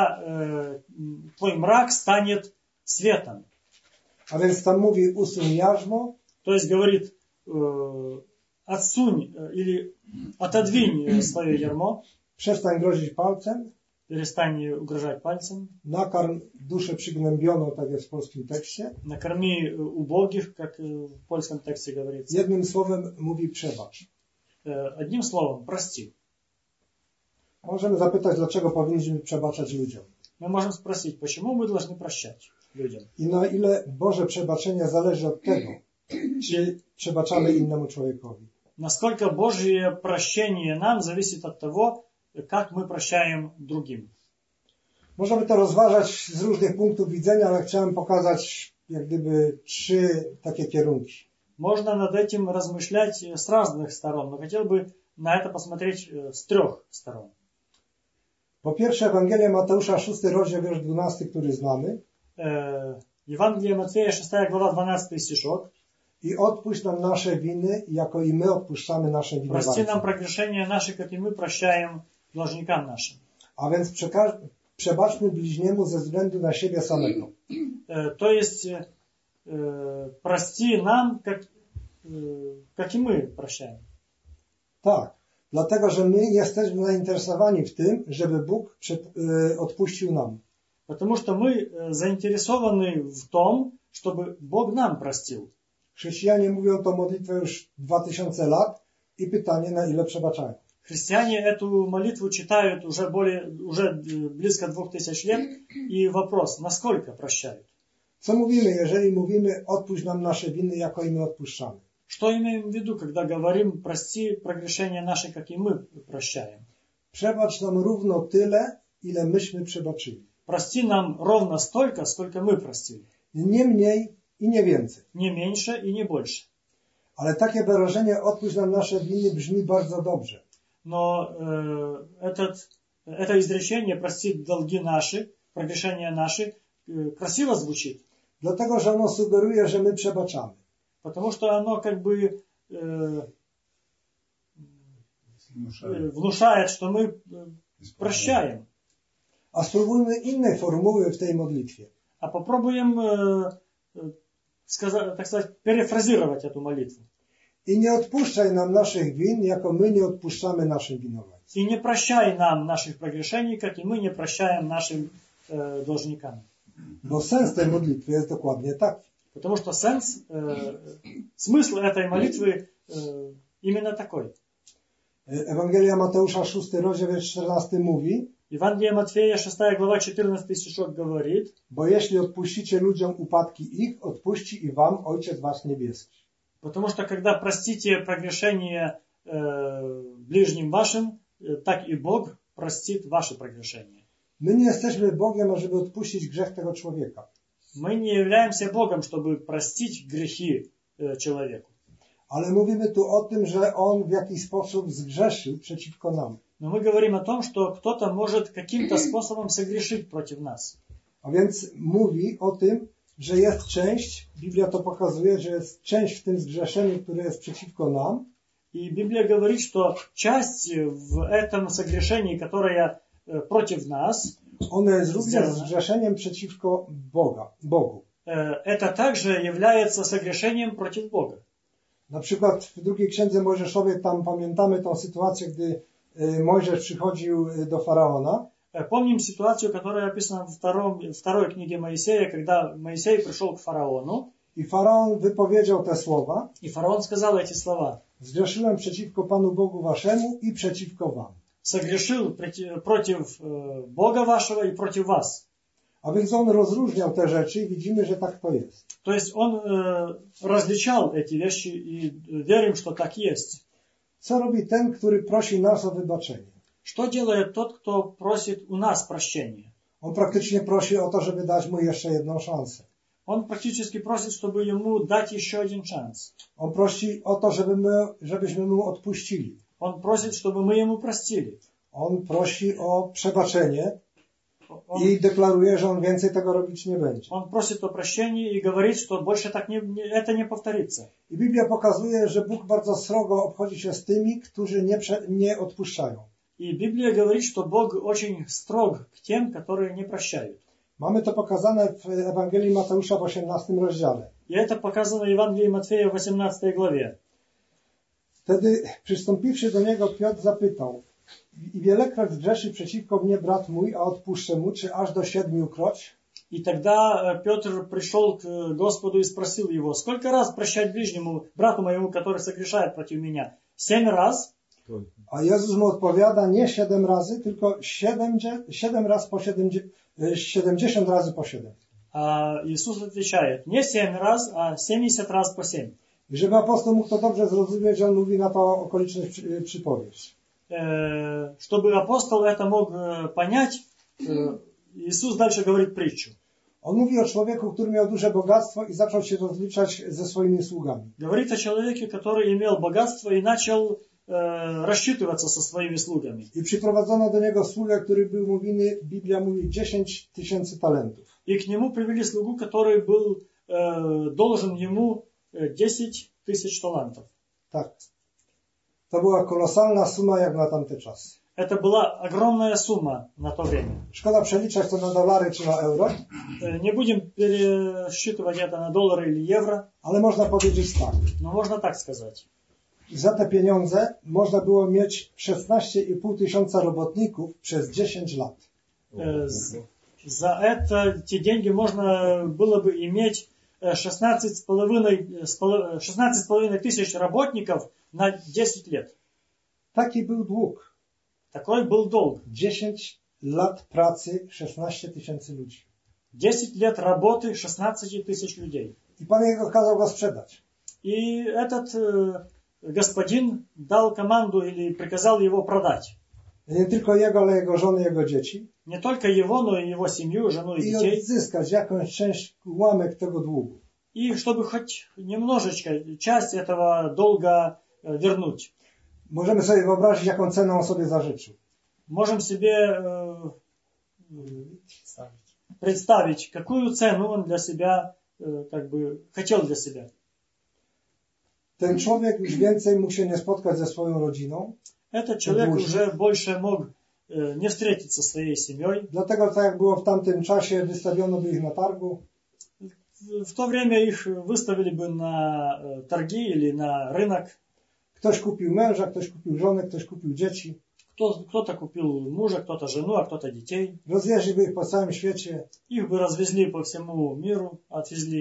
твой мрак станет светом. A więc tam mówi usuń jarzmo, То есть говорит, отсунь или отодвинь свое ярмо, przestań grozić palcem, перестань угрожать пальцем, nakarm duszę przygnębioną, tak jest w polskim tekście. накорми убогих, как в польском тексте говорится. Jednym słowem mówi przebacz. Одним словом, прости. Możemy zapytać, dlaczego powinniśmy przebaczać ludziom. Мы можем спросить, почему мы должны прощать людям? I na ile Boże przebaczenie zależy od tego, czy przebaczamy innemu człowiekowi. Насколько Божье прощение нам зависит от того, как мы прощаем другим. Możemy to rozważać z różnych punktów widzenia, ale chciałem pokazać jak gdyby 3 takie kierunki. Можно над этим размышлять с разных сторон, но хотел бы на это посмотреть с 3 сторон. Po pierwsze Ewangelia Mateusza 6 rozdział wiersz 12, który znamy. Евангелие Матфея 6 глава 12 стишок. I odpuść nam nasze winy, jako i my odpuszczamy naszym winowajcom. Прости нам прегрешения наши, как и мы прощаем должникам нашим. A więc przebaczmy bliźniemu ze względu na siebie samego. То есть прости нам, как и мы прощаем. Tak, dlatego, że my jesteśmy zainteresowani w tym, żeby Bóg odpuścił nam. Потому что мы заинтересованы в том, чтобы Бог нам простил. Chrześcijanie mówią tą modlitwę już 2000 lat i pytanie, na ile przebaczają. Христиане эту молитву читают уже близко 2000 лет, и вопрос, насколько прощают? Co mówimy, jeżeli mówimy, odpuść nam nasze winy, jako i my odpuszczamy? Что имеем в виду, когда говорим, прости прегрешения наши, как и мы прощаем? Przebacz nam równo tyle, ile myśmy przebaczyli. Прости нам ровно столько, сколько мы простили. Nie mniej i nie więcej. Не меньше и не больше. Ale takie wyrażenie, odpuść nam nasze winy, brzmi bardzo dobrze. Но это изречение, прости долги наши, прегрешения наши, красиво звучит. Dlatego, że ono sugeruje, że my przebaczamy. Потому что оно как бы внушает, что мы прощаем. A spróbujmy innej formuły w tej modlitwie. А попробуем, так сказать, перефразировать эту молитву. I nie odpuszczaj nam naszych win, jako my nie odpuszczamy naszym winowajcom. И не прощай нам наших прегрешений, как и мы не прощаем нашим должникам. Bo sens tej modlitwy jest dokładnie taki. Потому что смысл этой молитвы именно такой. Ewangelia Mateusza 6 rozdział 14 mówi: Евангелие Матфея 6 глава 14 стишок говорит: bo jeśli odpuścicie ludziom upadki ich, odpuści i wam Ojciec wasz niebieski. Потому что когда простите прогрешения ближним вашим, так и Бог простит ваши прогрешения. My nie jesteśmy Bogiem, ażeby odpuścić grzech tego człowieka. Мы не являемся Богом, чтобы простить грехи человеку. Ale mówimy tu o tym, że on w jakiś sposób zgrzeszył przeciwko nam. Но мы говорим о том, что кто-то может каким-то способом согрешить против нас. A więc mówi o tym, że jest część, Biblia to pokazuje, że jest część w tym zgrzeszeniu, które jest przeciwko nam. И Библия говорит, что часть в этом согрешении, которая против нас, Ono jest również zgrzeszeniem przeciwko Bogu. Это также является согрешением против Бога. Na przykład w drugiej księdze Mojżeszowej tam pamiętamy tą sytuację, gdy Mojżesz przychodził do Faraona. Помним ситуацию, которая описана в второй книге Моисея, когда Моисей пришел к фараону. I Faraon wypowiedział te słowa. И фараон сказал эти слова: Zgrzeszyłem przeciwko Panu Bogu waszemu i przeciwko wam. Согрешил против Бога вашего и против вас. A więc on rozróżniał te rzeczy i widzimy, że tak to jest. То есть он различал эти вещи и верим, что так есть. Co robi ten, który prosi nas o wybaczenie? Что делает тот, кто просит у нас прощения? On praktycznie prosi o to, żeby dać mu jeszcze jedną szansę. Он практически просит, чтобы ему дать еще один шанс. On prosi o to, żebyśmy mu odpuścili. Он просит, чтобы мы ему простили. On prosi o przebaczenie i deklaruje, że on więcej tego robić nie będzie. Он просит о прощении и говорит, что больше так это не повторится. I Biblia pokazuje, że Bóg bardzo srogo obchodzi się z tymi, którzy nie odpuszczają. И Библия говорит, что Бог очень строг к тем, которые не прощают. Mamy to pokazane w Ewangelii Mateusza w 18 rozdziale. И это показано в Евангелии Матфея в 18 главе. Wtedy przystąpiwszy do niego Piotr zapytał: i wielekroć zgrzeszy przeciwko mnie brat mój, a odpuszczę mu, czy aż do 7-kroć? И тогда Петр пришел к Господу и спросил его: сколько раз прощать ближнему, брату моему, который согрешает против меня? 7 раз? A Jezus mu odpowiada: nie 7 razy, tylko 7 razy po 70 razy po 7. А Иисус отвечает: не 7 раз, а 70 раз по 7. I żeby apostoł mógł to dobrze zrozumieć, on mówi na to okoliczność przypowieść. Чтобы апостол это мог понять, Иисус дальше говорит притчу. On mówi o człowieku, który miał duże bogactwo i zaczął się rozliczać ze swoimi sługami. Говорит о человеке, который имел богатство и начал рассчитываться со своими слугами. I przyprowadzono do niego sługę, który był mu winny, Biblia mówi, 10 000 talentów. И к нему привели слугу, который был должен ему 10 000 талантов. Tak. To była kolosalna suma jak na tamte czasy. Это была огромная сумма на то время. Szkoda przeliczać to na dolary czy na euro. Не будем пересчитывать это на доллары или евро. Ale można powiedzieć tak. Но можно так сказать. Za te pieniądze można było mieć 16,5 tysiąca robotników przez 10 lat. За эти деньги можно было бы иметь 16,5 тысяч работников на 10 лет. Taki był dług. Такой был долг. 10 lat pracy, 16 tysięcy ludzi. 10 лет работы, 16 тысяч людей. I Pan jego kazał go sprzedać. И этот господин dał команду или приказал его продать. Nie tylko jego, ale jego żony, jego dzieci. Не только его, но и его семью, жену и I детей. odzyskać jakąś część, ułamek tego długu. И чтобы хоть немножечко, часть этого долга вернуть. Możemy sobie wyobrazić, jaką cenę on sobie zażyczył. Можем себе представить, какую цену он для себя как бы хотел для себя. Ten człowiek już więcej mógł się nie spotkać ze swoją rodziną. Этот человек уже больше мог не встретиться со своей семьей. Dlatego, tak jak było w tamtym czasie, wystawiono by ich na targu. В то время их выставили бы на торги или на рынок. Ktoś kupił męża, ktoś kupił żonę, ktoś kupił dzieci. Кто-то купил мужа, кто-то жену, а кто-то детей. Rozwieźli by ich po całym świecie. Их бы развезли по всему миру, отвезли.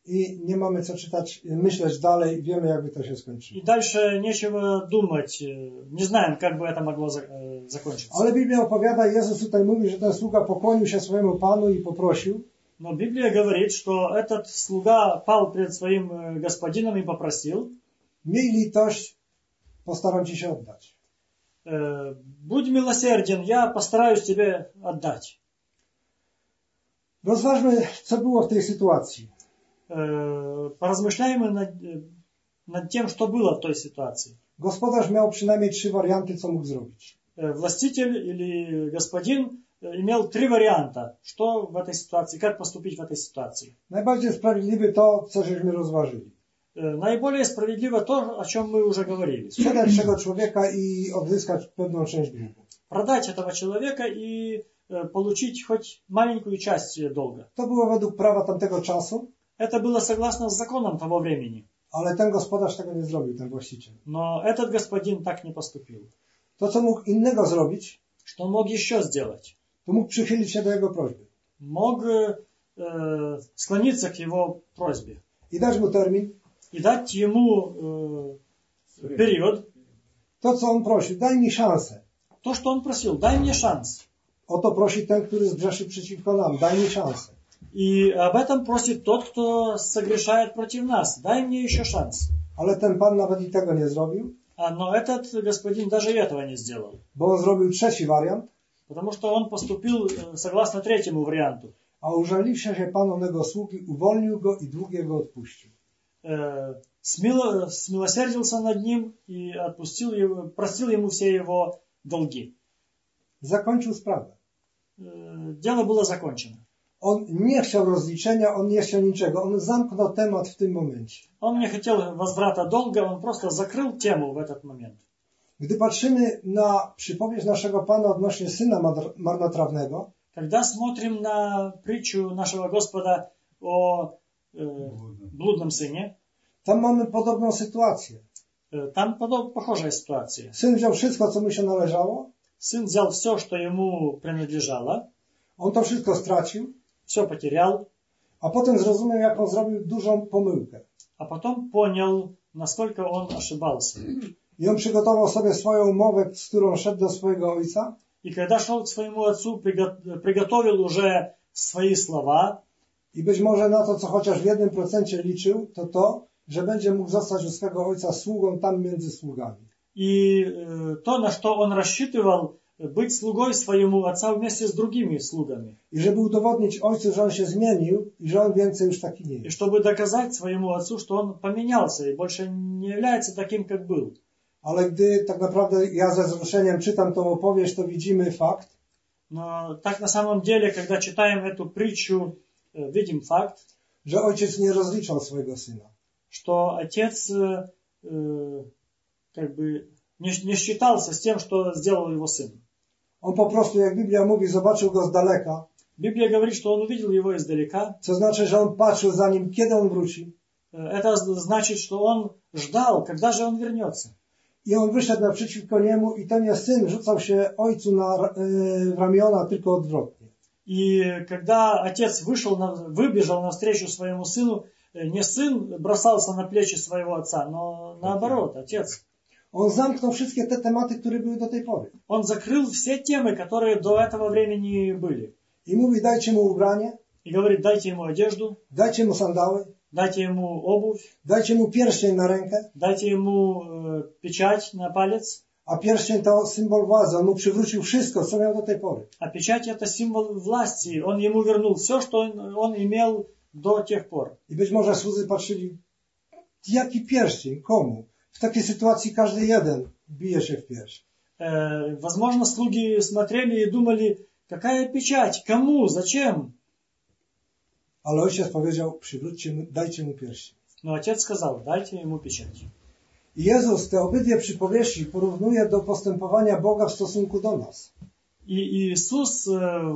i nie mamy co czytać, myśleć dalej, wiemy jakby to się skończyło. И дальше нечего думать, не знаем, как бы это могло закончиться. Ale Biblia opowiada, Jezus tutaj mówi, że ten sługa pokłonił się swojemu Panu i poprosił. Но Библия говорит, что этот слуга пал перед своим господином и попросил: Miej litość, postaram ci się oddać. будь милосерден, я постараюсь тебе отдать. Rozważmy, co było w tej sytuacji. Поразмышляем над тем, что было в той ситуации. Gospodarz miał przynajmniej 3 warianty, co mógł zrobić. Властитель или господин имел 3 варианта, что в этой ситуации, как поступить в этой ситуации. Najbardziej sprawiedliwy to, co żeśmy rozważyli. Наиболее справедливо то, о чем мы уже говорили. Sprzedać tego człowieka i odzyskać pewną część długu. Продать этого человека и получить хоть маленькую часть долга. To było według prawa tamtego czasu, Это было согласно с законом того времени. ale ten gospodarz tego nie zrobił, ten właściciel. Но этот господин так не поступил. To, co mógł innego zrobić, Что он мог еще сделать? to mógł przychylić się do jego prośby. Мог склониться к его просьбе I dać mu termin. и дать ему период. To, co on prosił, daj mi szansę. То, что он просил: дай мне шанс. O to prosi ten, który zgrzeszy przeciwko nam. Daj mi szansę. И об этом просит тот, кто согрешает против нас. Дай мне еще шанс. Ale ten pan nawet i tego nie zrobił, Но этот господин даже и этого не сделал. bo on zrobił trzeci wariant, Потому что он поступил согласно третьему варианту. a użaliwszy się Pan onego sługi, uwolnił go i dług jego odpuścił. Смилосердился над ним и отпустил его, простил ему все его долги. Zakończył sprawę. Дело было закончено. On nie chciał rozliczenia, on nie chciał niczego. On zamknął temat w tym momencie. Он не хотел возврата долга, он просто закрыл тему в этот момент. Gdy patrzymy na przypowieść naszego Pana odnośnie syna marnotrawnego, Когда смотрим на притчу нашего Господа о блудном сыне, tam mamy podobną sytuację. там похожая ситуация. Syn wziął wszystko, co mu się należało, Сын взял все, что ему принадлежало, on to wszystko stracił, все потерял, a potem zrozumiał, jaką zrobił dużą pomyłkę. а потом понял, насколько он ошибался. I on przygotował sobie swoją umowę, z którą szedł do swojego ojca. И когда шел к своему отцу, приготовил уже свои слова. I być może na to, co chociaż w 1% liczył, to, że będzie mógł zostać u swego ojca sługą tam między sługami. И то, на что он рассчитывал, быть слугой своему отца вместе с другими слугами. I żeby udowodnić ojcu, że on się zmienił i że on więcej już taki nie И jest. чтобы доказать своему отцу, что он поменялся и больше не является таким, как был. Ale gdy tak naprawdę ja ze wzruszeniem czytam tą opowieść, to widzimy fakt, Но так на самом деле, когда читаем эту притчу, видим факт, że ojciec nie rozliczał swojego syna. что отец как бы не считался с тем, что сделал его сын. On po prostu, jak Biblia mówi, zobaczył go z daleka, Библия говорит, что он увидел его издалека. co znaczy, że on patrzył za nim, kiedy on wróci. Это значит, что он ждал, когда же он вернется. I on wyszedł naprzeciwko niemu i to nie syn rzucał się ojcu w ramiona, tylko odwrotnie. И когда отец выбежал навстречу своему сыну, не сын бросался на плечи своего отца, но наоборот, отец. On zamknął wszystkie te tematy, które były do tej pory. Он закрыл все темы, которые до этого времени были. I mówi, dajcie mu ubranie, И говорит: дайте ему одежду, dajcie mu sandały, дайте ему обувь, dajcie mu pierścień na rękę, дайте ему печать на палец. a pierścień to symbol władzy. On mu przywrócił wszystko, co miał do tej pory. А печать — это символ власти. Он ему вернул все, что он имел до тех пор. I być może słudzy patrzyli, jaki pierścień, komu? W takiej sytuacji każdy jeden bije się w pierś. Возможно, слуги смотрели и думали: какая печать, кому, зачем? Ale ojciec powiedział, przywróćcie mu, dajcie mu pierścień. Но отец сказал: дайте ему печать. I Jezus te obydwie przypowieści porównuje do postępowania Boga w stosunku do nas. И Иисус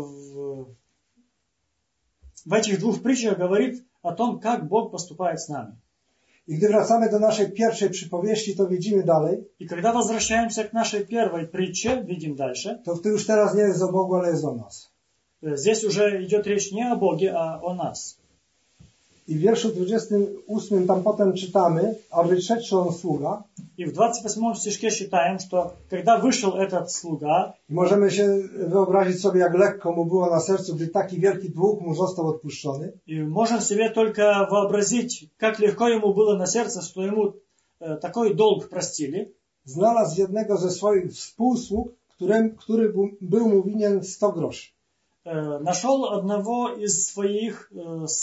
в этих двух притчах говорит о том, как Бог поступает с нами. I gdy wracamy do naszej pierwszej przypowieści, to widzimy dalej. И когда возвращаемся к нашей первой притче, видим дальше. To już teraz nie jest o Bogu, ale jest o nas. Здесь уже идет речь не о Боге, а о нас. I w wierszu 28 tam potem czytamy, a wyszedłszy on sługa. И в 28 стишке считаем, что когда вышел этот слуга, Możemy się wyobrazić sobie, jak lekko mu było na sercu, gdy taki wielki dług mu został odpuszczony. и можем себе только вообразить, как легко ему было на сердце, что ему такой долг простили. Znalazł jednego ze swoich współsług, który był mu winien 100 groszy. Нашел одного из своих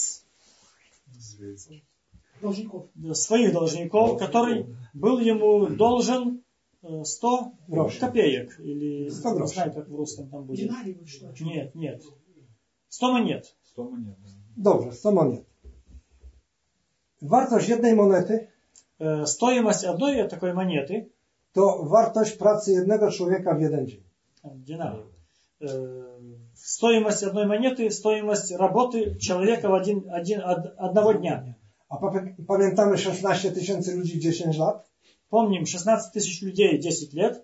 должников, который был ему должен 100 копеек. Или 100 не groszy. знаю, как в русском там будет. Динарий, что? Нет. 100 монет. 100 монет. Dobrze, 100 monet. Wartość jednej monety Стоимость одной такой монеты, to wartość pracy jednego człowieka w jeden dzień. динарий, стоимость одной монеты, стоимость работы человека одного дня. A pamiętamy 16 tysięcy ludzi w 10 lat? Помним, 16 тысяч людей 10 лет.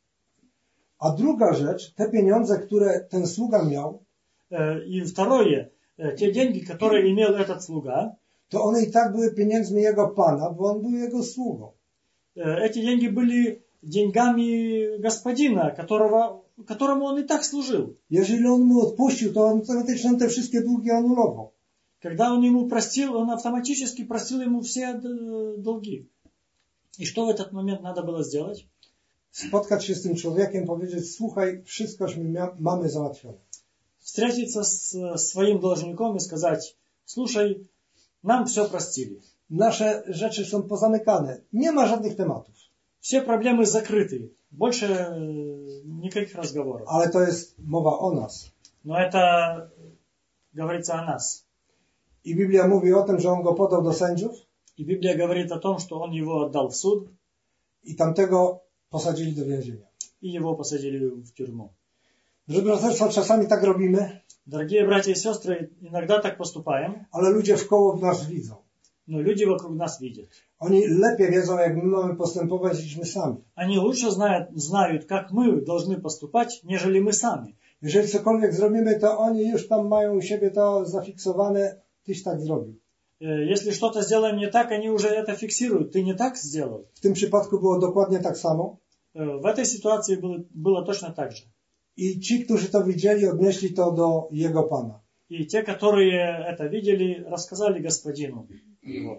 A druga rzecz, te pieniądze, które ten sługa miał, И второе, те деньги, которые имел этот слуга, to one i tak były pieniędzmi jego pana, bo on był jego sługą. эти деньги были деньгами господина, которому он и так служил. Jeżeli on mu odpuścił, to on teoretycznie te wszystkie długi anulował. Когда он ему простил, он автоматически простил ему все долги. И что в этот момент надо было сделать? Spotkać się z tym człowiekiem, powiedzieć, słuchaj, wszystkośmy mamy załatwione. Встретиться с своим должником и сказать, слушай, нам все простили. Nasze rzeczy są pozamykane. Nie ma żadnych tematów. Все проблемы закрыты. Больше никаких разговоров. Ale to jest mowa o nas. Но это говорится о нас. I Biblia mówi o tym, że on go podał do sędziów И Библия говорит о том, что он его отдал в суд, i tamtego posadzili do więzienia. и его посадили в тюрьму. Drodzy braterstwo, czasami tak robimy, Дорогие братья и сестры, иногда так поступаем, ale ludzie wkoło nas widzą. но люди вокруг нас видят. Oni lepiej wiedzą, jak my mamy postępować, niż my sami. Они лучше знают, как мы должны поступать, нежели мы сами. Jeżeli cokolwiek zrobimy, to oni już tam mają u siebie to zafiksowane, tyś tak zrobił. Если что-то сделаем не так, они уже это фиксируют. Ты не так сделал. W tym przypadku było dokładnie tak samo. В этой ситуации было точно так же. I ci, którzy to widzieli, odnieśli to do jego pana. И те, которые это видели, рассказали господину его.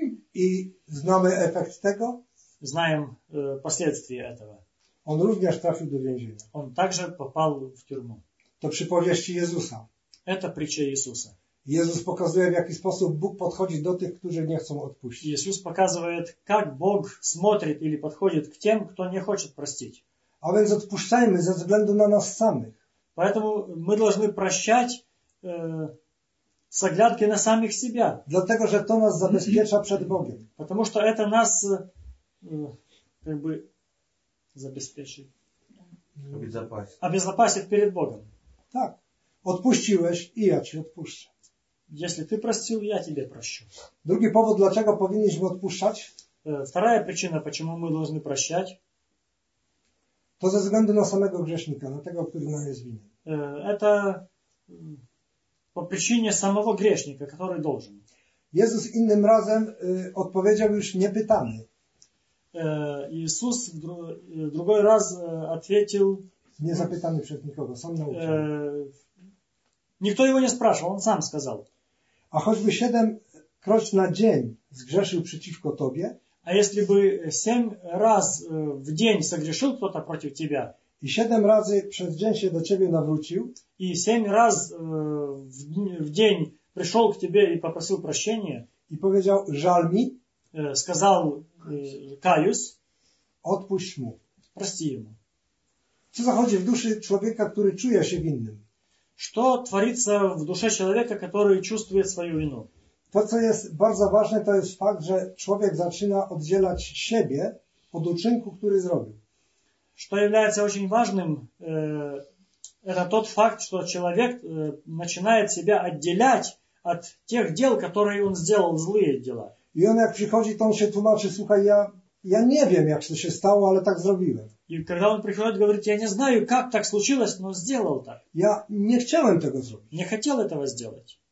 I znamy efekt tego. Знаем последствия этого. On również trafił do więzienia. Он также попал в тюрьму. To przypowieści Jezusa. Это притча Иисуса. Jezus pokazuje, w jaki sposób Bóg podchodzi do tych, którzy nie chcą odpuścić. Иисус показывает, как Бог смотрит или подходит к тем, кто не хочет простить. A więc odpuszczajmy ze względu na nas samych. Поэтому мы должны прощать с оглядкой на самих себя. Dlatego, że to nas zabezpiecza przed Bogiem. Потому что это нас как бы обезопасит перед Богом. Tak. Odpuściłeś i ja ci odpuszczę. Если ты простил, я тебе прощу. Drugi powód, dlaczego powinniśmy odpuszczać, Вторая причина, почему мы должны прощать, to ze względu na samego grzesznika, na tego, który nam jest winien. это по причине самого грешника, который должен. Jezus innym razem odpowiedział już niepytany. Иисус другой раз ответил, Niezapytany przed nikogo, sam nauczył. Никто его не спрашивал, он сам сказал. A choćby 7 na dzień zgrzeszył przeciwko tobie А если бы 7 раз в день согрешил кто-то против тебя, i 7 razy przez dzień się do ciebie nawrócił, и 7 раз в день пришел к тебе и попросил прощения, i powiedział, żal mi, сказал, каюсь, odpuść mu. прости ему. Co zachodzi w duszy człowieka, który czuje się winnym? Что творится в душе человека, который чувствует свою вину? To, co jest bardzo ważne, to jest fakt, że człowiek zaczyna oddzielać siebie od uczynku, który zrobił. Что является очень важным, это тот факт, что человек начинает себя отделять от тех дел, которые он сделал, злые дела. I on jak przychodzi, to on się tłumaczy, słuchaj, ja nie wiem, jak to się stało, ale tak zrobiłem. И когда он приходит, говорит, я не знаю, как так случилось, но сделал так. Ja nie chciałem tego zrobić. Не хотел этого сделать.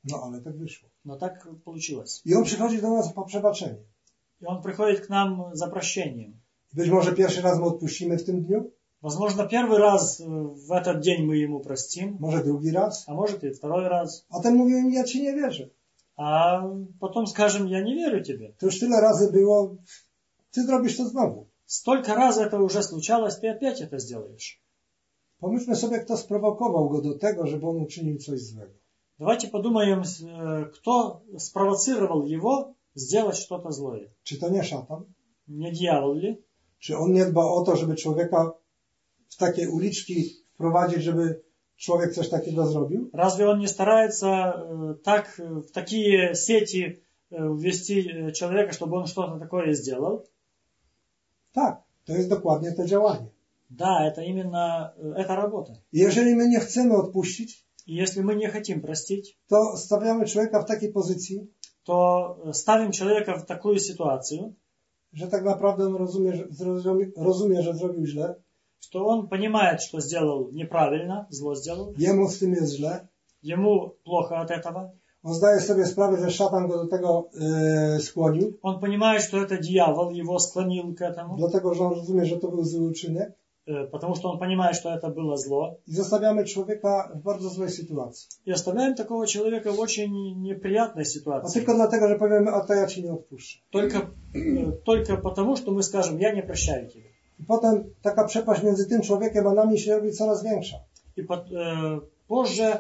No ale tak wyszło. Но так получилось. I on przychodzi do nas po przebaczenie. И он приходит к нам за прощением. Być może pierwszy raz mu odpuścimy w tym dniu, Возможно, первый раз в этот день мы ему простим, może drugi raz, а может и второй раз. a ten mówi mi, ja ci nie wierzę. А потом скажем, я не верю тебе. To już tyle razy było, ty zrobisz to znowu. Столько раз это уже случалось, ты опять это сделаешь. Pomyślmy sobie, kto sprowokował go do tego, żeby on uczynił coś złego. Давайте подумаем, кто спровоцировал его сделать что-то злое. Czy to nie szatan? Не дьявол ли? Czy on nie dba o to, żeby człowieka w takie uliczki wprowadzić, żeby człowiek coś takiego zrobił? Разве он не старается так в такие сети ввести человека, чтобы он что-то такое сделал? Tak, to jest dokładnie to działanie. Да, это именно эта работа. I jeżeli my nie chcemy odpuścić, И если мы не хотим простить, to stawiamy człowieka w takiej pozycji, то ставим человека в такую ситуацию, że tak naprawdę on rozumie, że zrobił źle, что он понимает, что сделал неправильно, зло сделал, jemu z tym jest źle, ему плохо от этого, on zdaje sobie sprawę, że szatan go do tego skłonił, он понимает, что это дьявол его склонил к этому, dlatego, że on rozumie, że to był zły uczynek потому что он понимает, что это было зло, i zostawiamy człowieka w bardzo złej sytuacji. и оставляем такого человека в очень неприятной A ситуации. tylko dlatego, że powiemy, a to ja ci nie odpuszczę. Только потому, что мы skажем, я не прощаю тебя. I potem taka przepaść między tym człowiekiem a nami się robi coraz większa. И позже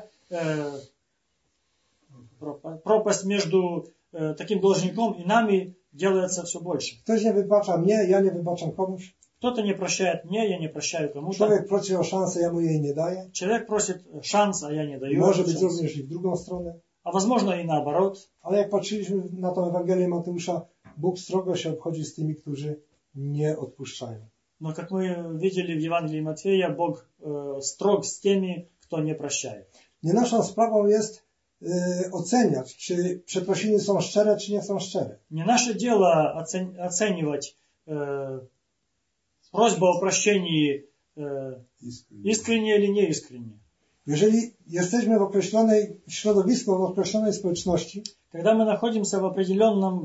пропасть между таким должником и нами делается все больше. Ktoś nie wybacza mnie, ja nie wybaczam komuś. Кто-то не прощает мне, я не прощаю кому-то. Człowiek prosi o szansę, ja mu jej nie daję. Человек просит шанс, а я не даю. Może być шанс. również i w drugą stronę. А возможно и наоборот. Ale jak patrzyliśmy na tą Ewangelię Mateusza, Bóg strogo się obchodzi z tymi, którzy nie odpuszczają. Но как мы видели в Евангелии Матфея, Бог строг с теми, кто не прощает. Nie naszą sprawą jest oceniać, czy przeprosiny są szczere, czy nie są szczere. Не наше дело оценивать просьбу о прощении искренне или неискренне. Jeżeli jesteśmy w określonej środowisku, w określonej społeczności, Когда мы находимся в определенном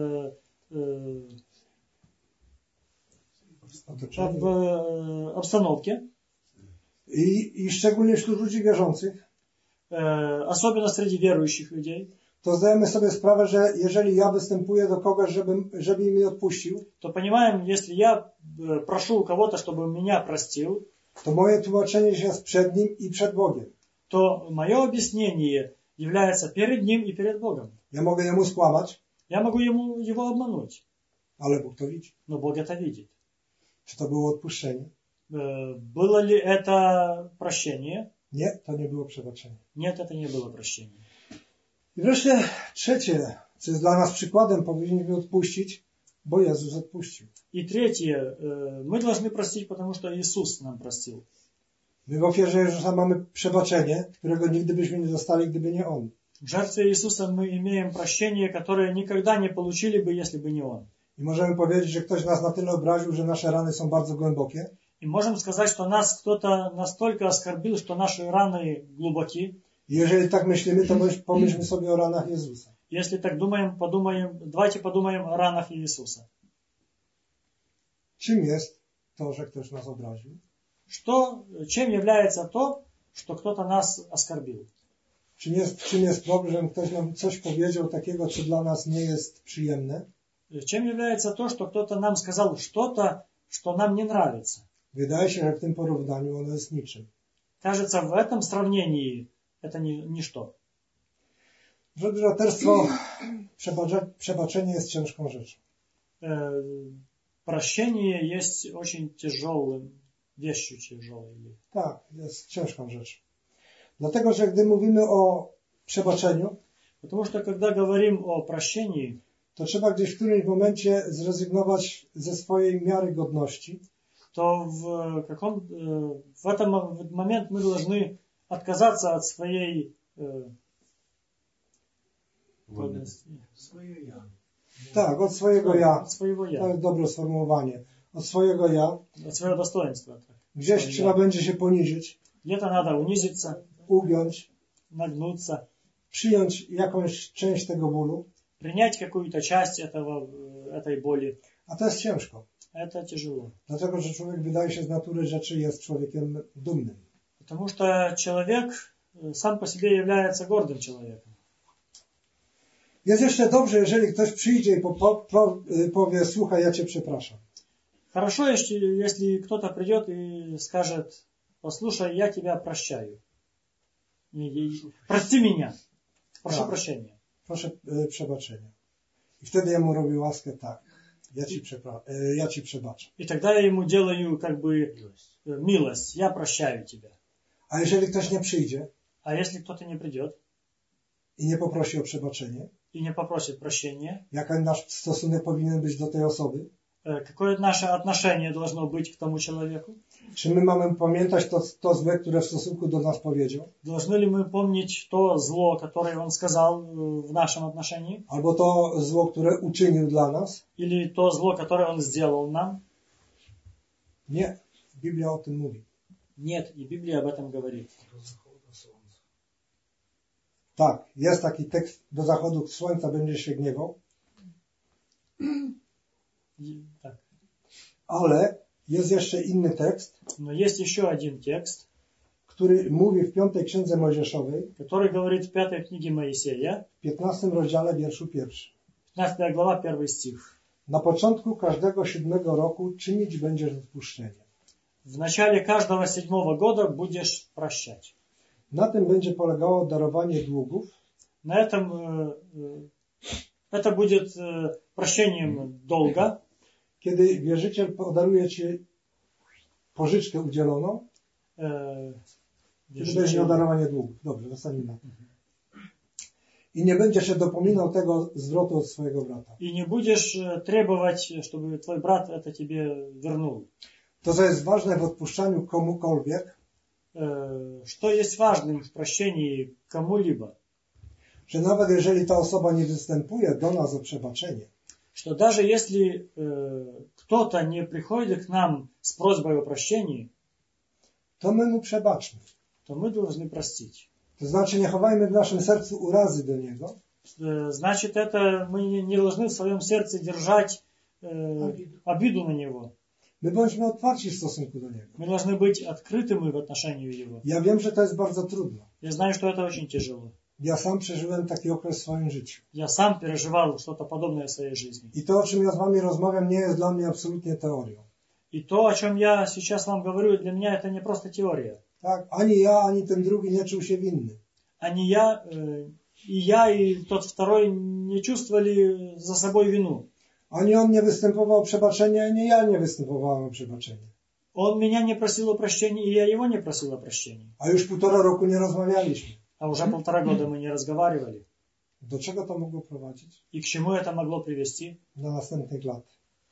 обстановке, i szczególnie wśród ludzi wierzących, особенно среди верующих людей, to zdajemy sobie sprawę, że jeżeli ja występuję do kogoś, żeby mi odpuścił, то понимаем, если я прошу у кого-то, чтобы меня простил, to moje tłumaczenie jest przed nim i przed Bogiem. то мое объяснение является перед ним и перед Богом. Ja mogę jemu skłamać, Я могу его обмануть, ale Bóg to widzi. но Бог это видит. Czy to było odpuszczenie? Было ли это прощение? Nie, to nie było przebaczenie. Нет, это не было прощение. I wreszcie trzecie, co jest dla nas przykładem, powinniśmy odpuścić, bo Jezus odpuścił. И третье, мы должны простить, потому что Иисус нам простил. My w ofierze Jezusa mamy przebaczenie, którego nigdy byśmy nie dostali, gdyby nie On. В жертве Иисуса мы имеем прощение, которое никогда не получили бы, если бы не Он. I możemy powiedzieć, że ktoś nas na tyle obraził, że nasze rany są bardzo głębokie. И можем сказать, что нас кто-то настолько оскорбил, что наши раны глубоки. I jeżeli tak myślimy, to pomyślmy sobie o ranach Jezusa. Если так думаем, давайте подумаем о ранах Иисуса. Czym jest to, że ktoś nas obraził? Чем является то, что кто-то нас оскорбил? Czym jest problem, że ktoś nam coś powiedział takiego, co dla nas nie jest przyjemne? Чем является то, что кто-то нам сказал что-то, что нам не нравится? Wydaje się, że w tym porównaniu ono jest niczym. Кажется, в этом сравнении это ничто. Drogie braterstwo, przebaczenie jest ciężką rzeczą. Прощение есть очень тяжелым, вещью тяжелой. Tak, jest ciężką rzeczą. Dlatego, że gdy mówimy o przebaczeniu, Потому что когда говорим о прощении, to trzeba gdzieś w którymś momencie zrezygnować ze swojej miarygodności, то в этот момент мы должны отказаться от своей tak, od swojego ja. От своего To я. jest dobre sformułowanie. Od swojego ja. От своего достоинства. Gdzieś trzeba będzie się poniżyć, Где-то надо унизиться, ugiąć, нагнуться, przyjąć jakąś część tego bólu, принять какую-то часть этой боли. a to jest ciężko. Это тяжело. Dlatego, że człowiek wydaje się z natury rzeczy jest człowiekiem dumnym. Потому что человек сам по себе является гордым человеком. Jest jeszcze dobrze, jeżeli ktoś przyjdzie i powie, słuchaj, ja cię przepraszam. Хорошо, если кто-то придет и скажет, послушай, я тебя прощаю. Прости меня. Прошу прощения. Proszę przebaczenia. I wtedy ja mu robię łaskę, tak, ja ci przebaczam. И тогда я ему делаю как бы милость. Я прощаю тебя. A jeżeli ktoś nie przyjdzie А если кто-то не придет i nie poprosi o przebaczenie, и не попросит прощения, jaki nasz stosunek powinien być do tej osoby? какое наше отношение должно быть к тому человеку? Czy my mamy pamiętać to złe, które w stosunku do nas powiedział? Должны ли мы помнить то зло, которое он сказал в нашем отношении? Albo to zło, które uczynił dla nas? Или то зло, которое он сделал нам? Nie. Biblia o tym mówi. Нет, и Библия об этом говорит. Tak, jest taki tekst, do zachodu słońca będzie się gniewał, Так. ale jest jeszcze inny tekst, Но есть еще один текст, który mówi w 5 Księdze Mojżeszowej, который говорит в 5 книге Моисея, w 15 rozdziale, wierszu 1. 15 глава, 1 стих. Na początku każdego 7 roku czynić będziesz odpuszczenie. В начале каждого 7 года будешь прощать. Na tym będzie polegało darowanie długów, На этом это будет прощением долга, kiedy wierzyciel podaruje ci pożyczkę udzieloną, kiedy będzie o darowanie długów. Dobrze, zostańmy na tym. I nie będziesz się dopominał tego zwrotu od swojego brata. И не будешь требовать, чтобы твой брат это тебе вернул. To, co jest ważne w odpuszczaniu komukolwiek, Что есть важным в прощении кому-либо? że nawet jeżeli ta osoba nie występuje do nas o przebaczenie, Что даже если кто-то не приходит к нам с просьбой о прощении, to my mu przebaczmy. то мы должны простить. To znaczy nie chowajmy w naszym sercu urazy do niego, Значит, это мы не должны в своем сердце держать обиду на него. my bądźmy otwarci w stosunku do niego. Мы должны быть открытыми в отношении его. Ja wiem, że to jest bardzo trudno. Я знаю, что это очень тяжело. Ja sam przeżyłem taki okres w swoim życiu. Я сам переживал что-то подобное в своей жизни. I to, o czym ja z wami rozmawiam, nie jest dla mnie absolutnie teorią. И то, о чем я сейчас вам говорю, для меня это не просто теория. Tak? Ani ja, ani ten drugi nie czuł się winny. Ani я, и тот второй не чувствовали за собой вину. Ani on nie występował o przebaczenie, ani ja nie występowałem o przebaczenie. Он меня не просил о прощении, и я его не просил о прощении. A już 1,5 roku nie rozmawialiśmy. А уже 1,5 года мы не разговаривали. Do czego to mogło prowadzić? И к чему это могло привести? Do następnych lat.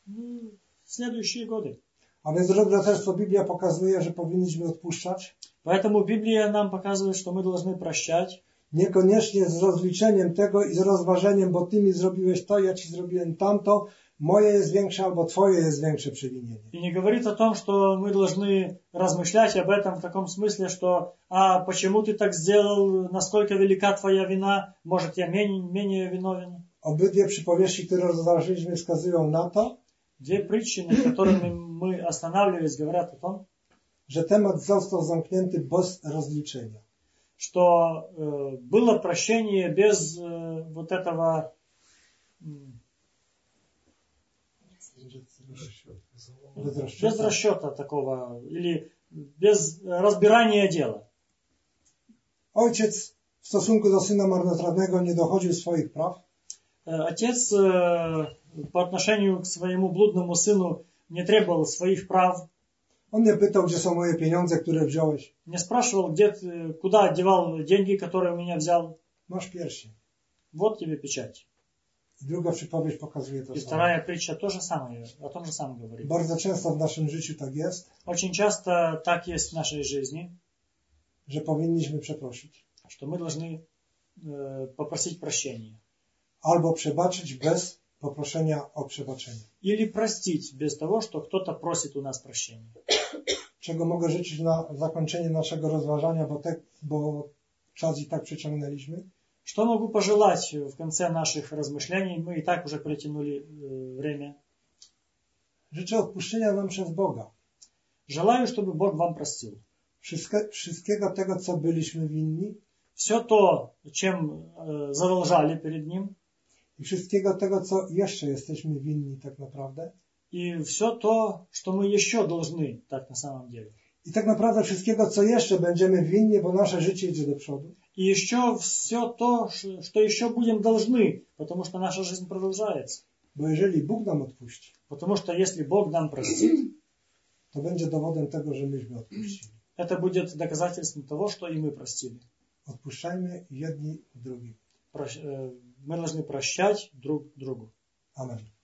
В следующие годы. A więc, drodzy braterstwo, Biblia pokazuje, że powinniśmy odpuszczać. Поэтому Библия нам показывает, что мы должны прощать. Niekoniecznie z rozliczeniem tego i z rozważeniem, bo ty mi zrobiłeś to, ja ci zrobiłem tamto, moje jest większe albo twoje jest większe przewinienie. И не говорит о том, что мы должны размышлять об этом в таком смысле, что «А почему ты так сделал? Насколько велика твоя вина? Может, я менее виновен?» Obydwie przypowieści, które rozważyliśmy, wskazują na to, Две притчи, над которыми мы останавливались, говорят о том, że temat został zamknięty bez rozliczenia. что было прощение без вот этого без расчета такого или без разбирания дела. Ojciec w stosunku do syna marnotrawnego nie dochodził swoich praw. Отец по отношению к своему блудному сыну не требовал своих прав. On nie pytał, gdzie są moje pieniądze, które wziąłeś. Не спрашивал, куда одевал деньги, которые у меня взял. Masz pierścień. Вот тебе печать. I druga przypowieść pokazuje to И samo. вторая притча то же самое, о том же самом говорит. Bardzo często w naszym życiu tak jest, Очень часто так есть в нашей жизни, że powinniśmy przeprosić. что мы должны попросить прощения. Albo przebaczyć bez poproszenia o przebaczenie. Или простить без того, что кто-то просит у нас прощения. Czego mogę życzyć na zakończenie naszego rozważania, bo czas i tak przeciągnęliśmy. Что могу пожелать в конце наших размышлений? Мы и так уже протянули время. Życzę odpuszczenia nam przez Boga. Желаю, чтобы Бог вам простил. Wszystkiego tego, co byliśmy winni. Все то, чем задолжали перед Ним. I wszystkiego tego, co jeszcze jesteśmy winni tak naprawdę. И все то, что мы еще должны, так на самом деле. I tak naprawdę wszystkiego, co jeszcze będziemy winni, bo nasze życie idzie do przodu. И еще все то, что еще будем должны, потому что наша жизнь продолжается. Bo jeżeli Bóg nam odpuści, Потому что если Бог нам простит, to będzie dowodem tego, że myśmy odpuścili. это будет доказательством того, что и мы простили. Odpuszczajmy jedni drugim. Мы должны прощать друг другу. Amen.